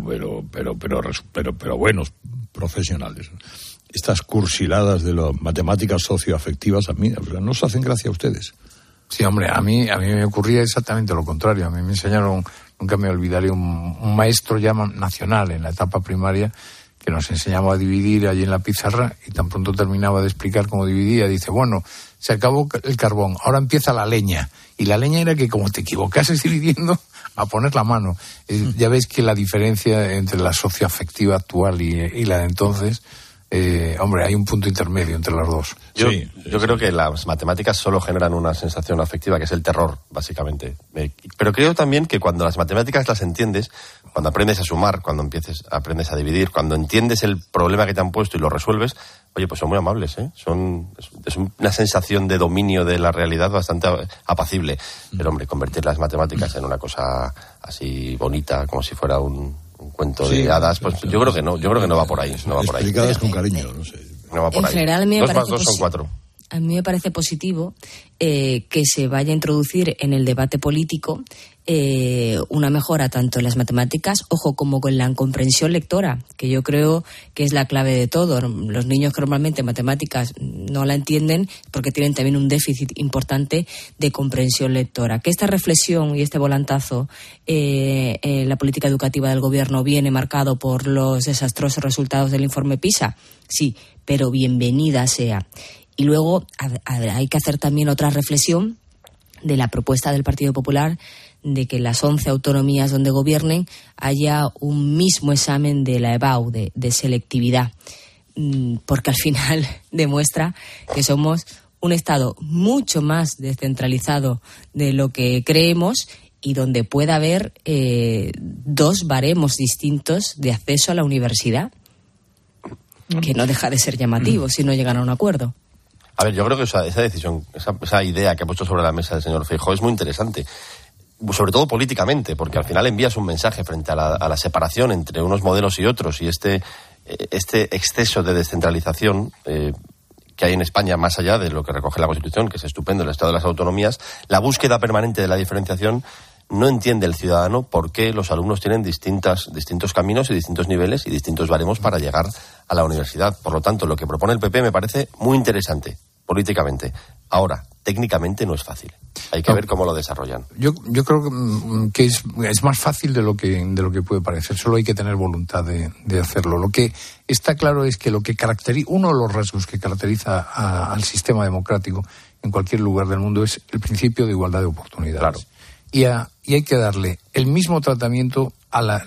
buenos profesionales. Estas cursiladas de las matemáticas socioafectivas a mí nos hacen gracia a ustedes. Sí, hombre, a mí me ocurría exactamente lo contrario. A mí me enseñaron, nunca me olvidaré, un maestro ya nacional en la etapa primaria que nos enseñaba a dividir allí en la pizarra, y tan pronto terminaba de explicar cómo dividía, dice, bueno, se acabó el carbón, ahora empieza la leña. Y la leña era que como te equivocases dividiendo, a poner la mano. Ya veis que la diferencia entre la socioafectiva actual y la de entonces, hombre, hay un punto intermedio entre las dos. Yo creo que las matemáticas solo generan una sensación afectiva, que es el terror, básicamente. Pero creo también que cuando las matemáticas las entiendes, cuando aprendes a sumar, cuando aprendes a dividir, cuando entiendes el problema que te han puesto y lo resuelves, oye, pues son muy amables, ¿eh? Es una sensación de dominio de la realidad bastante apacible. Pero, hombre, convertir las matemáticas en una cosa así bonita, como si fuera un cuento de hadas, pues yo creo que no va por ahí. No va por ahí. Explicadas con cariño, no sé. No va por en ahí. General, 2 más 2 son 4. A mí me parece positivo que se vaya a introducir en el debate político una mejora tanto en las matemáticas, ojo, como con la comprensión lectora, que yo creo que es la clave de todo. Los niños que normalmente matemáticas no la entienden porque tienen también un déficit importante de comprensión lectora. Que esta reflexión y este volantazo en la política educativa del gobierno viene marcado por los desastrosos resultados del informe PISA, sí, pero bienvenida sea. Y luego hay que hacer también otra reflexión de la propuesta del Partido Popular de que en las 11 autonomías donde gobiernen haya un mismo examen de la EBAU, de selectividad, porque al final demuestra que somos un Estado mucho más descentralizado de lo que creemos y donde puede haber 2 baremos distintos de acceso a la universidad, que no deja de ser llamativo si no llegan a un acuerdo. A ver, yo creo que esa decisión, esa idea que ha puesto sobre la mesa el señor Feijóo es muy interesante, sobre todo políticamente, porque al final envías un mensaje frente a la separación entre unos modelos y otros, y este exceso de descentralización que hay en España, más allá de lo que recoge la Constitución, que es estupendo, el Estado de las Autonomías, la búsqueda permanente de la diferenciación. No entiende el ciudadano por qué los alumnos tienen distintos caminos y distintos niveles y distintos baremos para llegar a la universidad. Por lo tanto, lo que propone el PP me parece muy interesante políticamente. Ahora, técnicamente no es fácil. Hay que ver cómo lo desarrollan. Yo creo que es más fácil de lo que puede parecer. Solo hay que tener voluntad de hacerlo. Lo que está claro es que uno de los rasgos que caracteriza al sistema democrático en cualquier lugar del mundo es el principio de igualdad de oportunidades. Claro. Y hay que darle el mismo tratamiento, la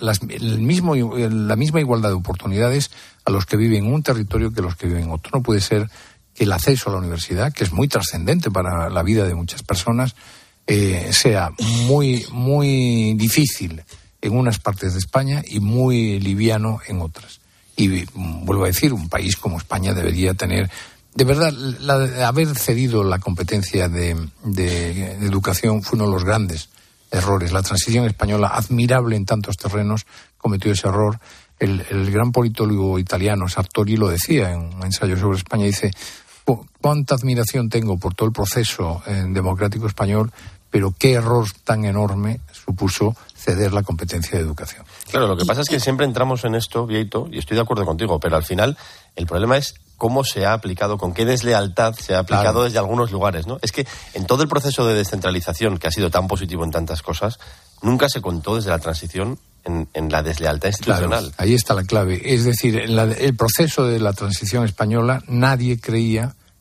misma igualdad de oportunidades a los que viven en un territorio que a los que viven en otro. No puede ser que el acceso a la universidad, que es muy trascendente para la vida de muchas personas, sea muy, muy difícil en unas partes de España y muy liviano en otras. Y vuelvo a decir, un país como España debería tener... De verdad, haber cedido la competencia de educación fue uno de los grandes errores. La transición española, admirable en tantos terrenos, cometió ese error. El gran politólogo italiano Sartori lo decía en un ensayo sobre España, dice, cuánta admiración tengo por todo el proceso democrático español, pero qué error tan enorme supuso ceder la competencia de educación. Claro, lo que pasa es que siempre entramos en esto, Vieito, y estoy de acuerdo contigo, pero al final el problema es cómo se ha aplicado, con qué deslealtad se ha aplicado desde algunos lugares, ¿no? Es que en todo el proceso de descentralización, que ha sido tan positivo en tantas cosas, nunca se contó desde la transición en la deslealtad institucional. Claro, ahí está la clave. Es decir, en el proceso de la transición española nadie creía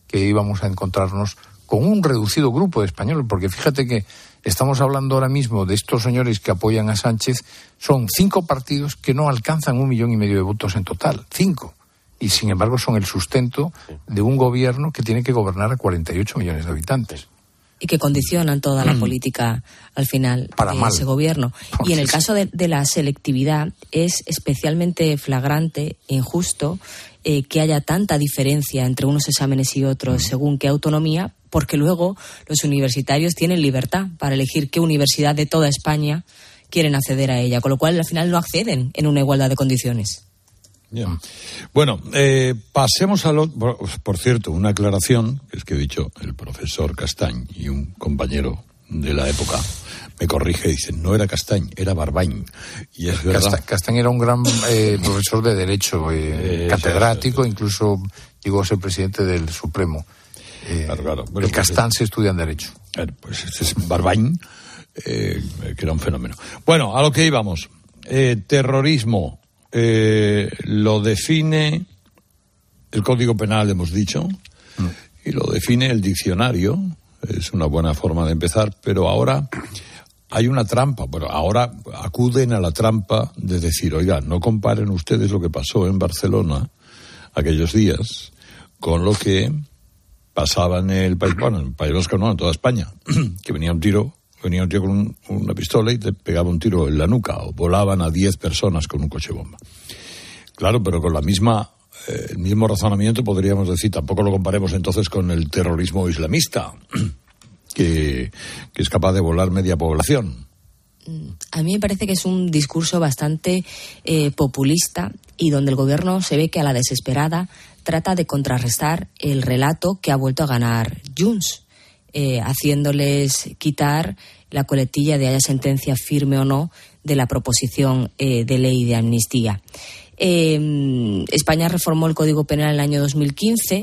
que íbamos a encontrarnos con un reducido grupo de españoles, porque fíjate que estamos hablando ahora mismo de estos señores que apoyan a Sánchez, son 5 partidos que no alcanzan 1,5 millones de votos en total, 5. Y sin embargo son el sustento de un gobierno que tiene que gobernar a 48 millones de habitantes. Y que condicionan toda la política al final de ese gobierno. Y en el caso de la selectividad es especialmente flagrante e injusto que haya tanta diferencia entre unos exámenes y otros según qué autonomía, porque luego los universitarios tienen libertad para elegir qué universidad de toda España quieren acceder a ella, con lo cual al final no acceden en una igualdad de condiciones. Bien. Bueno, pasemos a por cierto, una aclaración, que es que he dicho el profesor Castañ y un compañero de la época me corrige y dice, no era Castañ, era Barbañ. Y es verdad. Castañ era un gran profesor de Derecho, catedrático, incluso llegó a ser presidente del Supremo. Claro. Bueno, el Castañ se estudia en Derecho. Pues este es Barbañ, que era un fenómeno. Bueno, a lo que íbamos. Terrorismo. Lo define el Código Penal, hemos dicho, y lo define el diccionario. Es una buena forma de empezar, pero ahora hay una trampa. Bueno, ahora acuden a la trampa de decir, oiga, no comparen ustedes lo que pasó en Barcelona aquellos días con lo que pasaba en el País Vasco, no, en toda España, que venía un tío con una pistola y te pegaba un tiro en la nuca, o volaban a 10 personas con un coche bomba. Claro, pero con el mismo razonamiento podríamos decir, tampoco lo comparemos entonces con el terrorismo islamista, que es capaz de volar media población. A mí me parece que es un discurso bastante populista y donde el gobierno se ve que a la desesperada trata de contrarrestar el relato que ha vuelto a ganar Junts. Haciéndoles quitar la coletilla de haya sentencia firme o no de la proposición de ley de amnistía. España reformó el Código Penal en el año 2015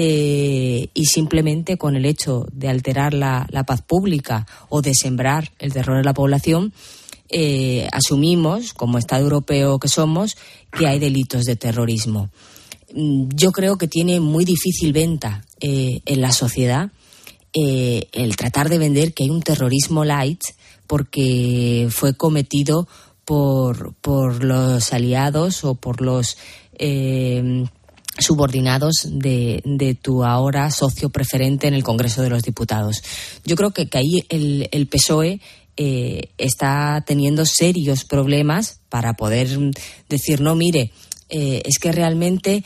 y simplemente con el hecho de alterar la paz pública o de sembrar el terror en la población, asumimos, como Estado europeo que somos, que hay delitos de terrorismo. Yo creo que tiene muy difícil venta en la sociedad el tratar de vender que hay un terrorismo light porque fue cometido por los aliados o por los subordinados de tu ahora socio preferente en el Congreso de los Diputados. Yo creo que ahí el PSOE está teniendo serios problemas para poder decir, no, mire, es que realmente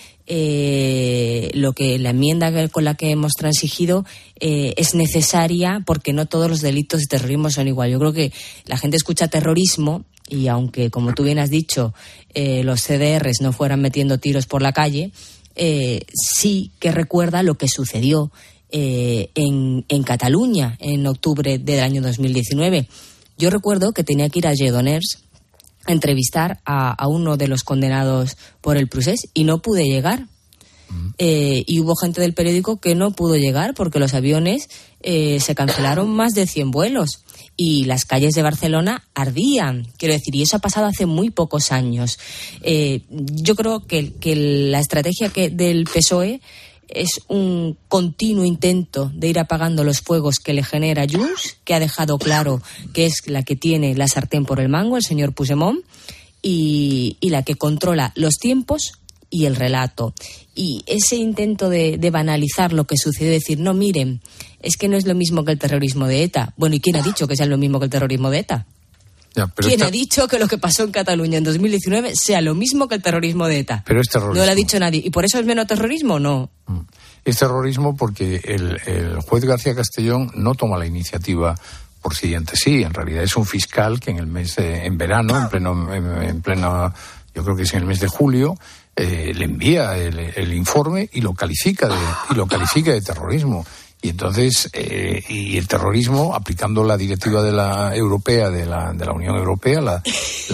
la enmienda con la que hemos transigido es necesaria porque no todos los delitos de terrorismo son igual. Yo creo que la gente escucha terrorismo y aunque, como tú bien has dicho, los CDRs no fueran metiendo tiros por la calle, sí que recuerda lo que sucedió en Cataluña en octubre del año 2019. Yo recuerdo que tenía que ir a Lledoners a entrevistar a uno de los condenados por el procés y no pude llegar. Y hubo gente del periódico que no pudo llegar porque los aviones se cancelaron más de 100 vuelos y las calles de Barcelona ardían. Quiero decir, y eso ha pasado hace muy pocos años. Yo creo que la estrategia del PSOE es un continuo intento de ir apagando los fuegos que le genera Junts, que ha dejado claro que es la que tiene la sartén por el mango, el señor Puigdemont, y la que controla los tiempos y el relato. Y ese intento de banalizar lo que sucedió, decir, no, miren, es que no es lo mismo que el terrorismo de ETA. Bueno, ¿y quién ha dicho que sea lo mismo que el terrorismo de ETA? ¿Quién ha dicho que lo que pasó en Cataluña en 2019 sea lo mismo que el terrorismo de ETA? Pero es terrorismo. No lo ha dicho nadie. ¿Y por eso es menos terrorismo? No. Es terrorismo porque el juez García Castellón no toma la iniciativa por siguiente. Sí, en realidad es un fiscal que en el mes en verano, en pleno, yo creo que es en el mes de julio, le envía el informe y lo califica de terrorismo. Y entonces, y el terrorismo, aplicando la directiva de la europea, de la Unión Europea, la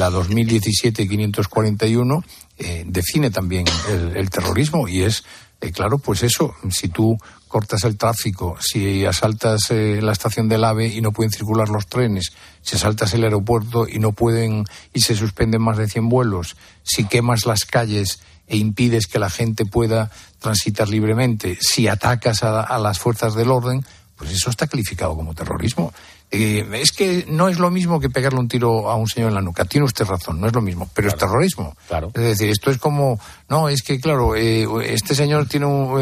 2017-541, define también el terrorismo y es, claro, pues eso, si tú cortas el tráfico, si asaltas la estación del AVE y no pueden circular los trenes, si asaltas el aeropuerto y no pueden y se suspenden más de 100 vuelos, si quemas las calles e impides que la gente pueda transitar libremente, si atacas a las fuerzas del orden, pues eso está calificado como terrorismo. Es que no es lo mismo que pegarle un tiro a un señor en la nuca. Tiene usted razón, no es lo mismo, pero claro, es terrorismo. Claro. Es decir, esto es como, no, es que claro, este señor tiene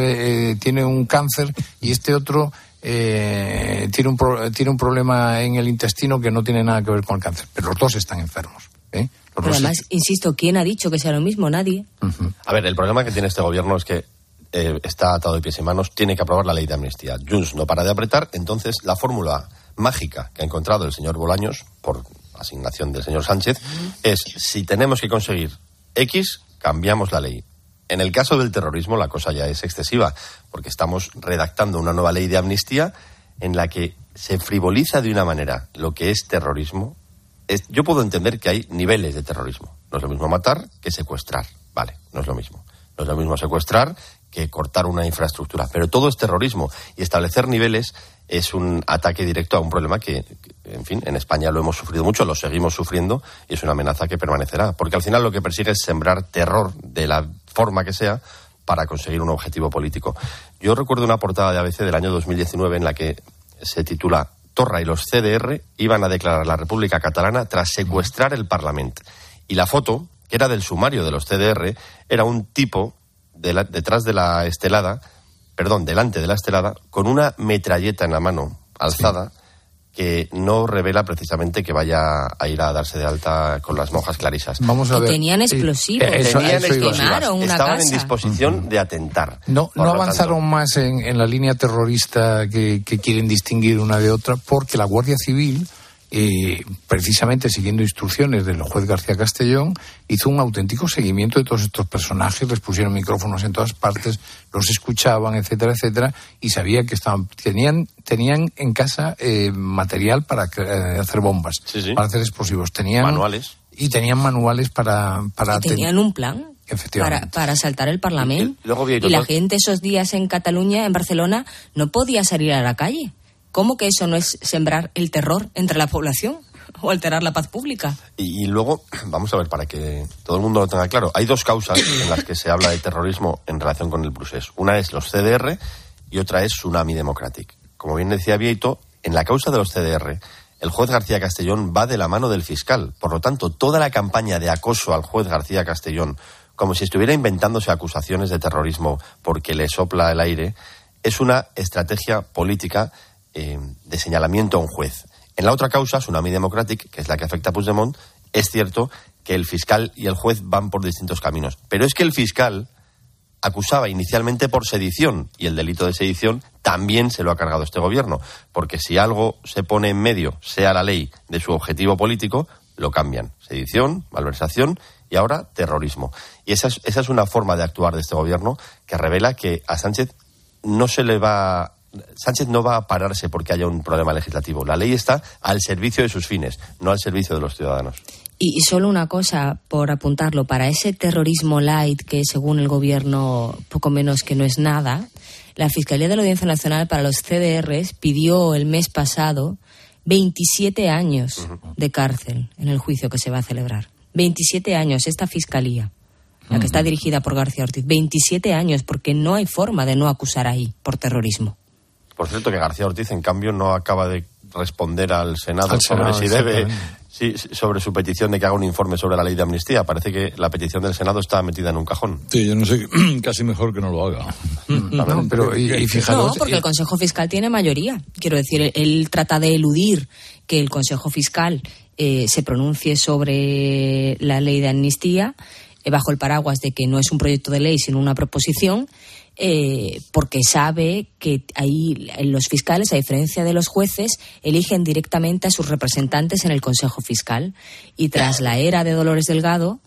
un cáncer y este otro tiene un problema en el intestino que no tiene nada que ver con el cáncer, pero los dos están enfermos. Pero además, insisto, ¿quién ha dicho que sea lo mismo? Nadie. Uh-huh. A ver, el problema que tiene este gobierno es que está atado de pies y manos, tiene que aprobar la ley de amnistía. Junts no para de apretar, entonces la fórmula mágica que ha encontrado el señor Bolaños, por asignación del señor Sánchez, es: si tenemos que conseguir X, cambiamos la ley. En el caso del terrorismo la cosa ya es excesiva, porque estamos redactando una nueva ley de amnistía en la que se frivoliza de una manera lo que es terrorismo. Yo puedo entender que hay niveles de terrorismo. No es lo mismo matar que secuestrar. Vale, no es lo mismo. No es lo mismo secuestrar que cortar una infraestructura. Pero todo es terrorismo. Y establecer niveles es un ataque directo a un problema que, en fin, en España lo hemos sufrido mucho, lo seguimos sufriendo, y es una amenaza que permanecerá. Porque al final lo que persigue es sembrar terror de la forma que sea para conseguir un objetivo político. Yo recuerdo una portada de ABC del año 2019 en la que se titula: Torra y los CDR iban a declarar la República Catalana tras secuestrar el Parlamento. Y la foto, que era del sumario de los CDR, era un tipo detrás de la estelada, delante de la estelada, con una metralleta en la mano, alzada, sí, que no revela precisamente que vaya a ir a darse de alta con las monjas clarisas. Vamos a ver. Tenían explosivos. Estaban en disposición de atentar. No avanzaron más en la línea terrorista que quieren distinguir una de otra, porque la Guardia Civil, precisamente siguiendo instrucciones del juez García Castellón, hizo un auténtico seguimiento de todos estos personajes, les pusieron micrófonos en todas partes, los escuchaban, etcétera, etcétera, y sabía que tenían en casa material para hacer bombas, sí, para hacer explosivos, tenían manuales y tenían manuales para tenían un plan para asaltar el Parlamento, y la gente esos días en Cataluña, en Barcelona, no podía salir a la calle. ¿Cómo que eso no es sembrar el terror entre la población o alterar la paz pública? Y luego, vamos a ver, para que todo el mundo lo tenga claro, hay dos causas en las que se habla de terrorismo en relación con el procés. Una es los CDR y otra es Tsunami Democratic. Como bien decía Vieito, en la causa de los CDR, el juez García Castellón va de la mano del fiscal. Por lo tanto, toda la campaña de acoso al juez García Castellón, como si estuviera inventándose acusaciones de terrorismo porque le sopla el aire, es una estrategia política de señalamiento a un juez. En la otra causa, Tsunami Democratic, que es la que afecta a Puigdemont, es cierto que el fiscal y el juez van por distintos caminos. Pero es que el fiscal acusaba inicialmente por sedición, y el delito de sedición también se lo ha cargado este gobierno, porque si algo se pone en medio, sea la ley, de su objetivo político, lo cambian. Sedición, malversación y ahora terrorismo. Y esa es una forma de actuar de este gobierno que revela que a Sánchez no va a pararse porque haya un problema legislativo. La ley está al servicio de sus fines, no al servicio de los ciudadanos. Y solo una cosa, por apuntarlo, para ese terrorismo light que según el gobierno poco menos que no es nada, la Fiscalía de la Audiencia Nacional para los CDRs pidió el mes pasado 27 años de cárcel en el juicio que se va a celebrar. 27 años, esta Fiscalía, la que está dirigida por García Ortiz. 27 años, porque no hay forma de no acusar ahí por terrorismo. Por cierto, que García Ortiz, en cambio, no acaba de responder al Senado sobre su petición de que haga un informe sobre la ley de amnistía. Parece que la petición del Senado está metida en un cajón. Sí, yo no sé, casi mejor que no lo haga. No, pero y fijaros, no, porque el Consejo Fiscal tiene mayoría. Quiero decir, él trata de eludir que el Consejo Fiscal se pronuncie sobre la ley de amnistía bajo el paraguas de que no es un proyecto de ley, sino una proposición. Porque sabe que ahí los fiscales, a diferencia de los jueces, eligen directamente a sus representantes en el Consejo Fiscal. Y tras la era de Dolores Delgado,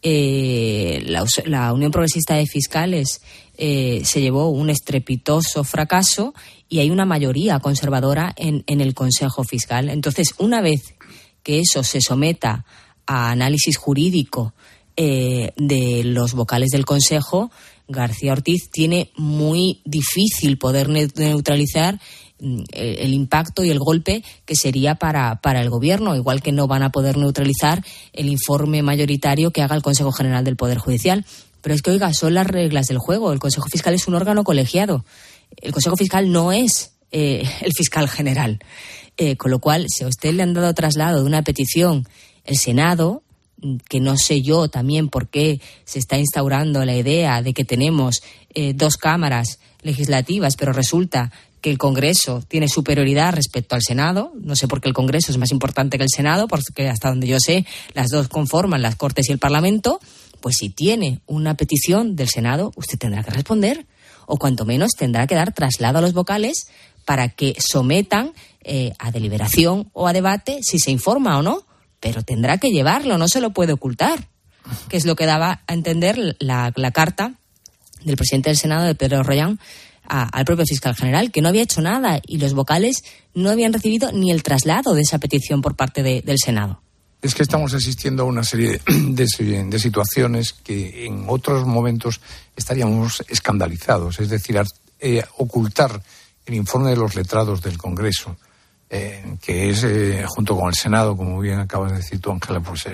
la Unión Progresista de Fiscales se llevó un estrepitoso fracaso y hay una mayoría conservadora en el Consejo Fiscal. Entonces, una vez que eso se someta a análisis jurídico de los vocales del Consejo, García Ortiz tiene muy difícil poder neutralizar el impacto y el golpe que sería para el gobierno, igual que no van a poder neutralizar el informe mayoritario que haga el Consejo General del Poder Judicial. Pero es que, oiga, son las reglas del juego. El Consejo Fiscal es un órgano colegiado. El Consejo Fiscal no es el fiscal general. Con lo cual, si a usted le han dado traslado de una petición, el Senado, que no sé yo también por qué se está instaurando la idea de que tenemos 2 cámaras legislativas, pero resulta que el Congreso tiene superioridad respecto al Senado. No sé por qué el Congreso es más importante que el Senado, porque hasta donde yo sé, las dos conforman las Cortes y el Parlamento. Pues si tiene una petición del Senado, usted tendrá que responder, o cuanto menos tendrá que dar traslado a los vocales para que sometan a deliberación o a debate si se informa o no, pero tendrá que llevarlo, no se lo puede ocultar, que es lo que daba a entender la carta del presidente del Senado, de Pedro Rollán, al propio fiscal general, que no había hecho nada y los vocales no habían recibido ni el traslado de esa petición por parte del Senado. Es que estamos asistiendo a una serie de situaciones que en otros momentos estaríamos escandalizados. Es decir, ocultar el informe de los letrados del Congreso, que es, junto con el Senado, como bien acabas de decir tú, Ángela, pues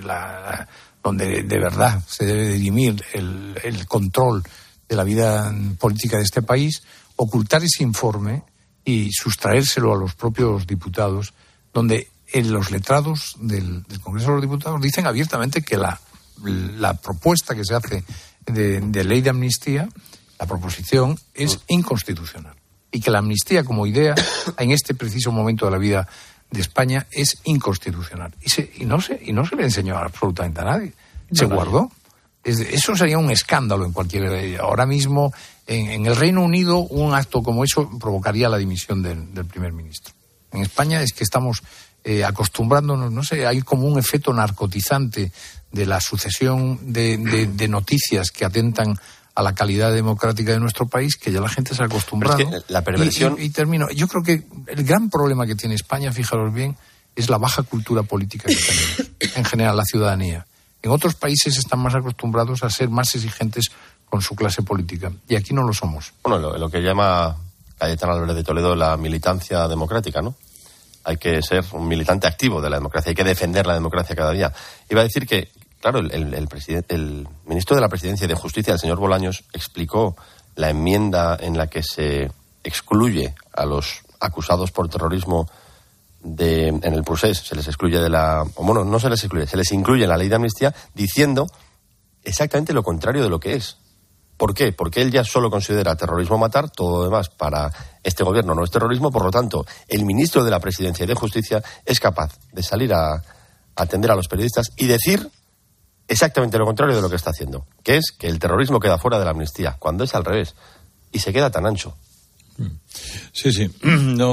donde de verdad se debe dirimir el control de la vida política de este país, ocultar ese informe y sustraérselo a los propios diputados, donde los letrados del Congreso de los Diputados dicen abiertamente que la propuesta que se hace de ley de amnistía, la proposición, es inconstitucional. Y que la amnistía como idea, en este preciso momento de la vida de España, es inconstitucional. Y no se le enseñó absolutamente a nadie. Se guardó. Eso sería un escándalo en cualquier... Ahora mismo, en el Reino Unido, un acto como eso provocaría la dimisión del primer ministro. En España es que estamos acostumbrándonos, no sé, hay como un efecto narcotizante de la sucesión de noticias que atentan a la calidad democrática de nuestro país, que ya la gente se ha acostumbrado. Pero es que la perversión... Y termino. Yo creo que el gran problema que tiene España, fijaros bien, es la baja cultura política que tenemos, en general, la ciudadanía. En otros países están más acostumbrados a ser más exigentes con su clase política, y aquí no lo somos. Bueno, lo que llama Cayetano Álvarez de Toledo la militancia democrática, ¿no? Hay que ser un militante activo de la democracia, hay que defender la democracia cada día. Iba a decir que, claro, el ministro de la Presidencia y de Justicia, el señor Bolaños, explicó la enmienda en la que se excluye a los acusados por terrorismo en el procés, se les excluye no se les excluye, se les incluye en la ley de amnistía, diciendo exactamente lo contrario de lo que es. ¿Por qué? Porque él ya solo considera terrorismo matar, todo lo demás para este gobierno no es terrorismo, por lo tanto, el ministro de la Presidencia y de Justicia es capaz de salir a atender a los periodistas y decir exactamente lo contrario de lo que está haciendo, que es que el terrorismo queda fuera de la amnistía, cuando es al revés, y se queda tan ancho. Sí. No,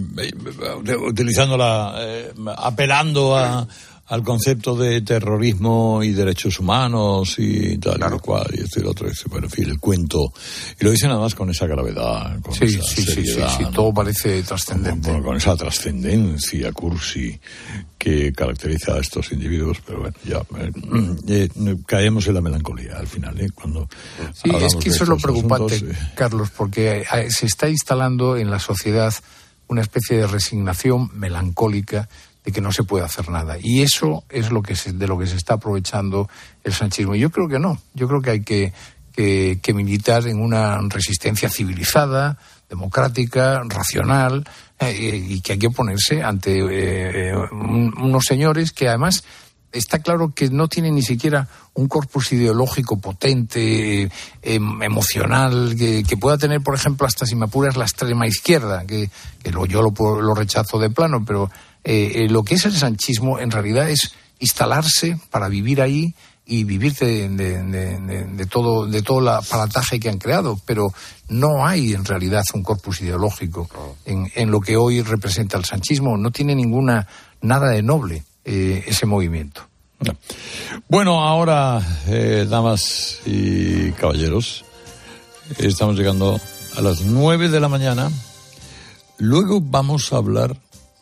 apelando al concepto de terrorismo y derechos humanos y tal, claro. Y lo cual, y esto y lo otro, bueno, en fin, el cuento. Y lo dicen además con esa gravedad, con esa seriedad, sí, ¿no? todo parece trascendente. Con esa trascendencia cursi que caracteriza a estos individuos, pero bueno, ya caemos en la melancolía al final, cuando sí, es que eso es lo preocupante, asuntos, Carlos, porque se está instalando en la sociedad una especie de resignación melancólica de que no se puede hacer nada. Y eso es de lo que se está aprovechando el sanchismo. Y yo creo que no. Yo creo que hay que militar en una resistencia civilizada, democrática, racional, y que hay que oponerse ante unos señores que además está claro que no tienen ni siquiera un corpus ideológico potente, emocional, que pueda tener, por ejemplo, hasta si me apuras, la extrema izquierda, que yo lo rechazo de plano, pero lo que es el sanchismo en realidad es instalarse para vivir ahí y vivir de todo el aparataje que han creado, pero no hay en realidad un corpus ideológico en lo que hoy representa el sanchismo. No tiene nada de noble ese movimiento. No. Bueno, ahora, damas y caballeros, estamos llegando a las 9 de la mañana. Luego vamos a hablar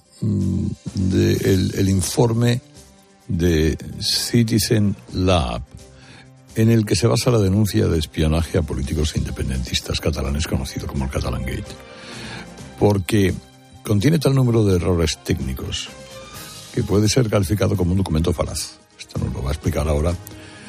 del informe de Citizen Lab, en el que se basa la denuncia de espionaje a políticos independentistas catalanes, conocido como el Catalan Gate, porque contiene tal número de errores técnicos que puede ser calificado como un documento falaz. Esto nos lo va a explicar ahora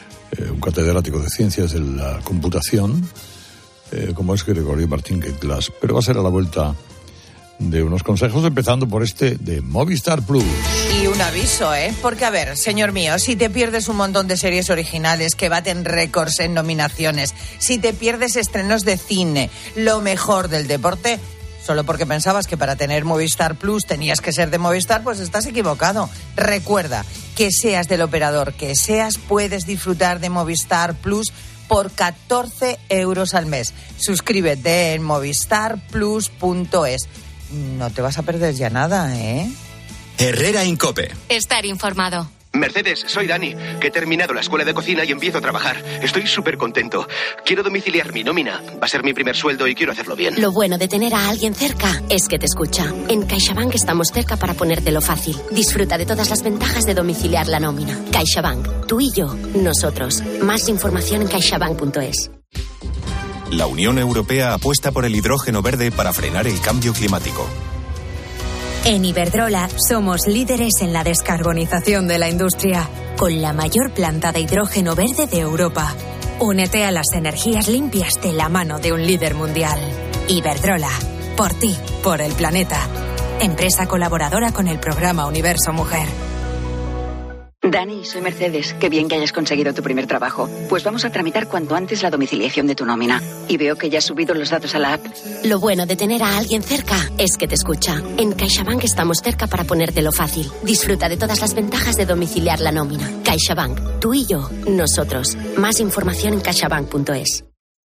un catedrático de ciencias de la computación, como es Gregorio Martín Getglas, pero va a ser a la vuelta de unos consejos, empezando por este de Movistar Plus. Y un aviso, porque a ver, señor mío, si te pierdes un montón de series originales que baten récords en nominaciones, si te pierdes estrenos de cine, lo mejor del deporte, solo porque pensabas que para tener Movistar Plus tenías que ser de Movistar, pues estás equivocado. Recuerda, que seas del operador que seas, puedes disfrutar de Movistar Plus por 14 euros al mes. Suscríbete en movistarplus.es. No te vas a perder ya nada, Herrera Incope. Estar informado. Mercedes, soy Dani, que he terminado la escuela de cocina y empiezo a trabajar. Estoy súper contento. Quiero domiciliar mi nómina. Va a ser mi primer sueldo y quiero hacerlo bien. Lo bueno de tener a alguien cerca es que te escucha. En CaixaBank estamos cerca para ponértelo fácil. Disfruta de todas las ventajas de domiciliar la nómina. CaixaBank, tú y yo, nosotros. Más información en caixabank.es. La Unión Europea apuesta por el hidrógeno verde para frenar el cambio climático. En Iberdrola somos líderes en la descarbonización de la industria, con la mayor planta de hidrógeno verde de Europa. Únete a las energías limpias de la mano de un líder mundial. Iberdrola, por ti, por el planeta. Empresa colaboradora con el programa Universo Mujer. Dani, soy Mercedes. Qué bien que hayas conseguido tu primer trabajo. Pues vamos a tramitar cuanto antes la domiciliación de tu nómina. Y veo que ya has subido los datos a la app. Lo bueno de tener a alguien cerca es que te escucha. En CaixaBank estamos cerca para ponértelo fácil. Disfruta de todas las ventajas de domiciliar la nómina. CaixaBank, tú y yo, nosotros. Más información en caixabank.es.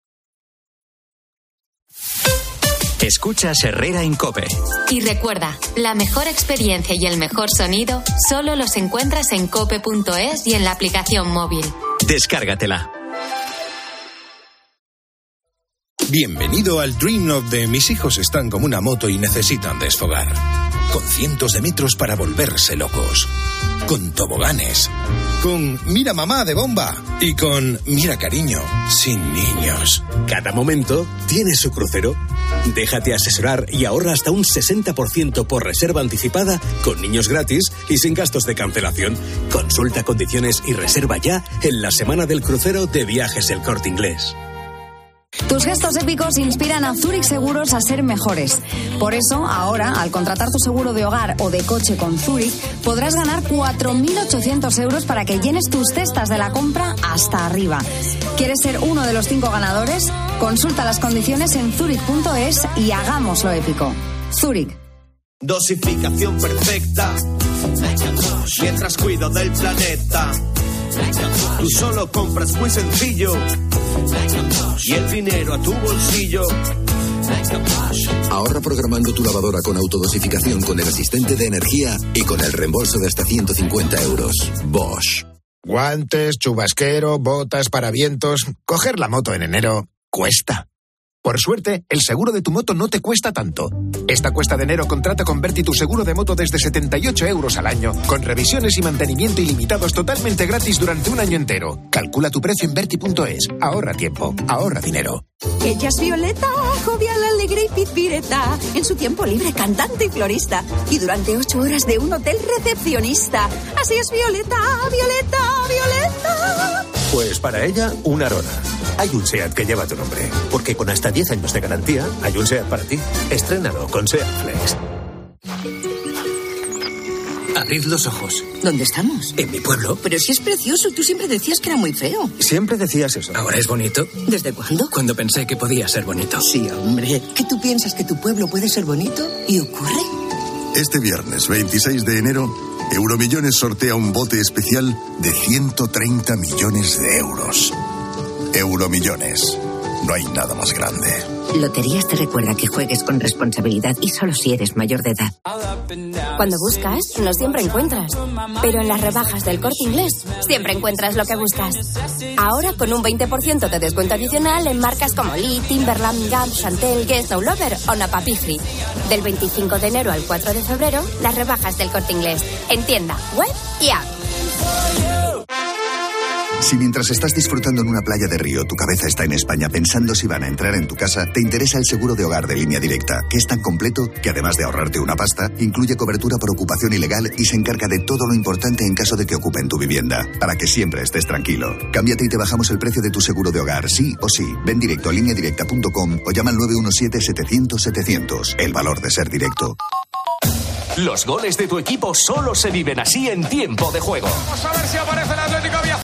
Escuchas Herrera Incope. Y recuerda, la mejor experiencia y el mejor sonido solo los encuentras en cope.es y en la aplicación móvil. Descárgatela. Bienvenido al Dream Love de mis hijos están como una moto y necesitan desfogar. Con cientos de metros para volverse locos. Con toboganes. Con mira mamá de bomba. Y con mira cariño, sin niños. Cada momento tiene su crucero. Déjate asesorar y ahorra hasta un 60% por reserva anticipada, con niños gratis y sin gastos de cancelación. Consulta condiciones y reserva ya en la semana del crucero de Viajes El Corte Inglés. Tus gestos épicos inspiran a Zurich Seguros a ser mejores. Por eso, ahora, al contratar tu seguro de hogar o de coche con Zurich, podrás ganar 4.800 euros para que llenes tus cestas de la compra hasta arriba. ¿Quieres ser uno de los 5 ganadores? Consulta las condiciones en zurich.es y hagámoslo épico. Zurich. Dosificación perfecta, mientras cuido del planeta. Tú solo compras muy sencillo y el dinero a tu bolsillo. Ahorra programando tu lavadora con autodosificación con el asistente de energía y con el reembolso de hasta 150 euros. Bosch. Guantes, chubasquero, botas, paravientos. Coger la moto en enero cuesta. Por suerte, el seguro de tu moto no te cuesta tanto. Esta cuesta de enero contrata con Berti tu seguro de moto desde 78 euros al año, con revisiones y mantenimiento ilimitados totalmente gratis durante un año entero. Calcula tu precio en Berti.es. Ahorra tiempo, ahorra dinero. Ella es Violeta, jovial, alegre y pizpireta. En su tiempo libre, cantante y florista. Y durante 8 horas de un hotel recepcionista. Así es Violeta, Violeta, Violeta. Pues para ella, una Arona. Hay un SEAT que lleva tu nombre. Porque con hasta 10 años de garantía, hay un SEAT para ti. Estrénalo con SEAT Flex. Abrid los ojos. ¿Dónde estamos? En mi pueblo. Pero si es precioso, tú siempre decías que era muy feo. Siempre decías eso. ¿Ahora es bonito? ¿Desde cuándo? Cuando pensé que podía ser bonito. Sí, hombre. ¿Que tú piensas que tu pueblo puede ser bonito? ¿Y ocurre? Este viernes 26 de enero, Euromillones sortea un bote especial de 130 millones de euros. Euromillones. No hay nada más grande. Loterías te recuerda que juegues con responsabilidad y solo si eres mayor de edad. Cuando buscas, no siempre encuentras. Pero en las rebajas del Corte Inglés, siempre encuentras lo que buscas. Ahora con un 20% de descuento adicional en marcas como Lee, Timberland, Gap, Chantel, Guess, No Lover o Napa Pifri. Del 25 de enero al 4 de febrero, las rebajas del Corte Inglés. En tienda, web y app. Si mientras estás disfrutando en una playa de Río, tu cabeza está en España pensando si van a entrar en tu casa, te interesa el seguro de hogar de Línea Directa, que es tan completo que además de ahorrarte una pasta, incluye cobertura por ocupación ilegal y se encarga de todo lo importante en caso de que ocupen tu vivienda, para que siempre estés tranquilo. Cámbiate y te bajamos el precio de tu seguro de hogar, sí o sí. Ven directo a lineadirecta.com o llama al 917-700-700. El valor de ser directo. Los goles de tu equipo solo se viven así en tiempo de juego. Vamos a ver si aparece el Atlético Villa.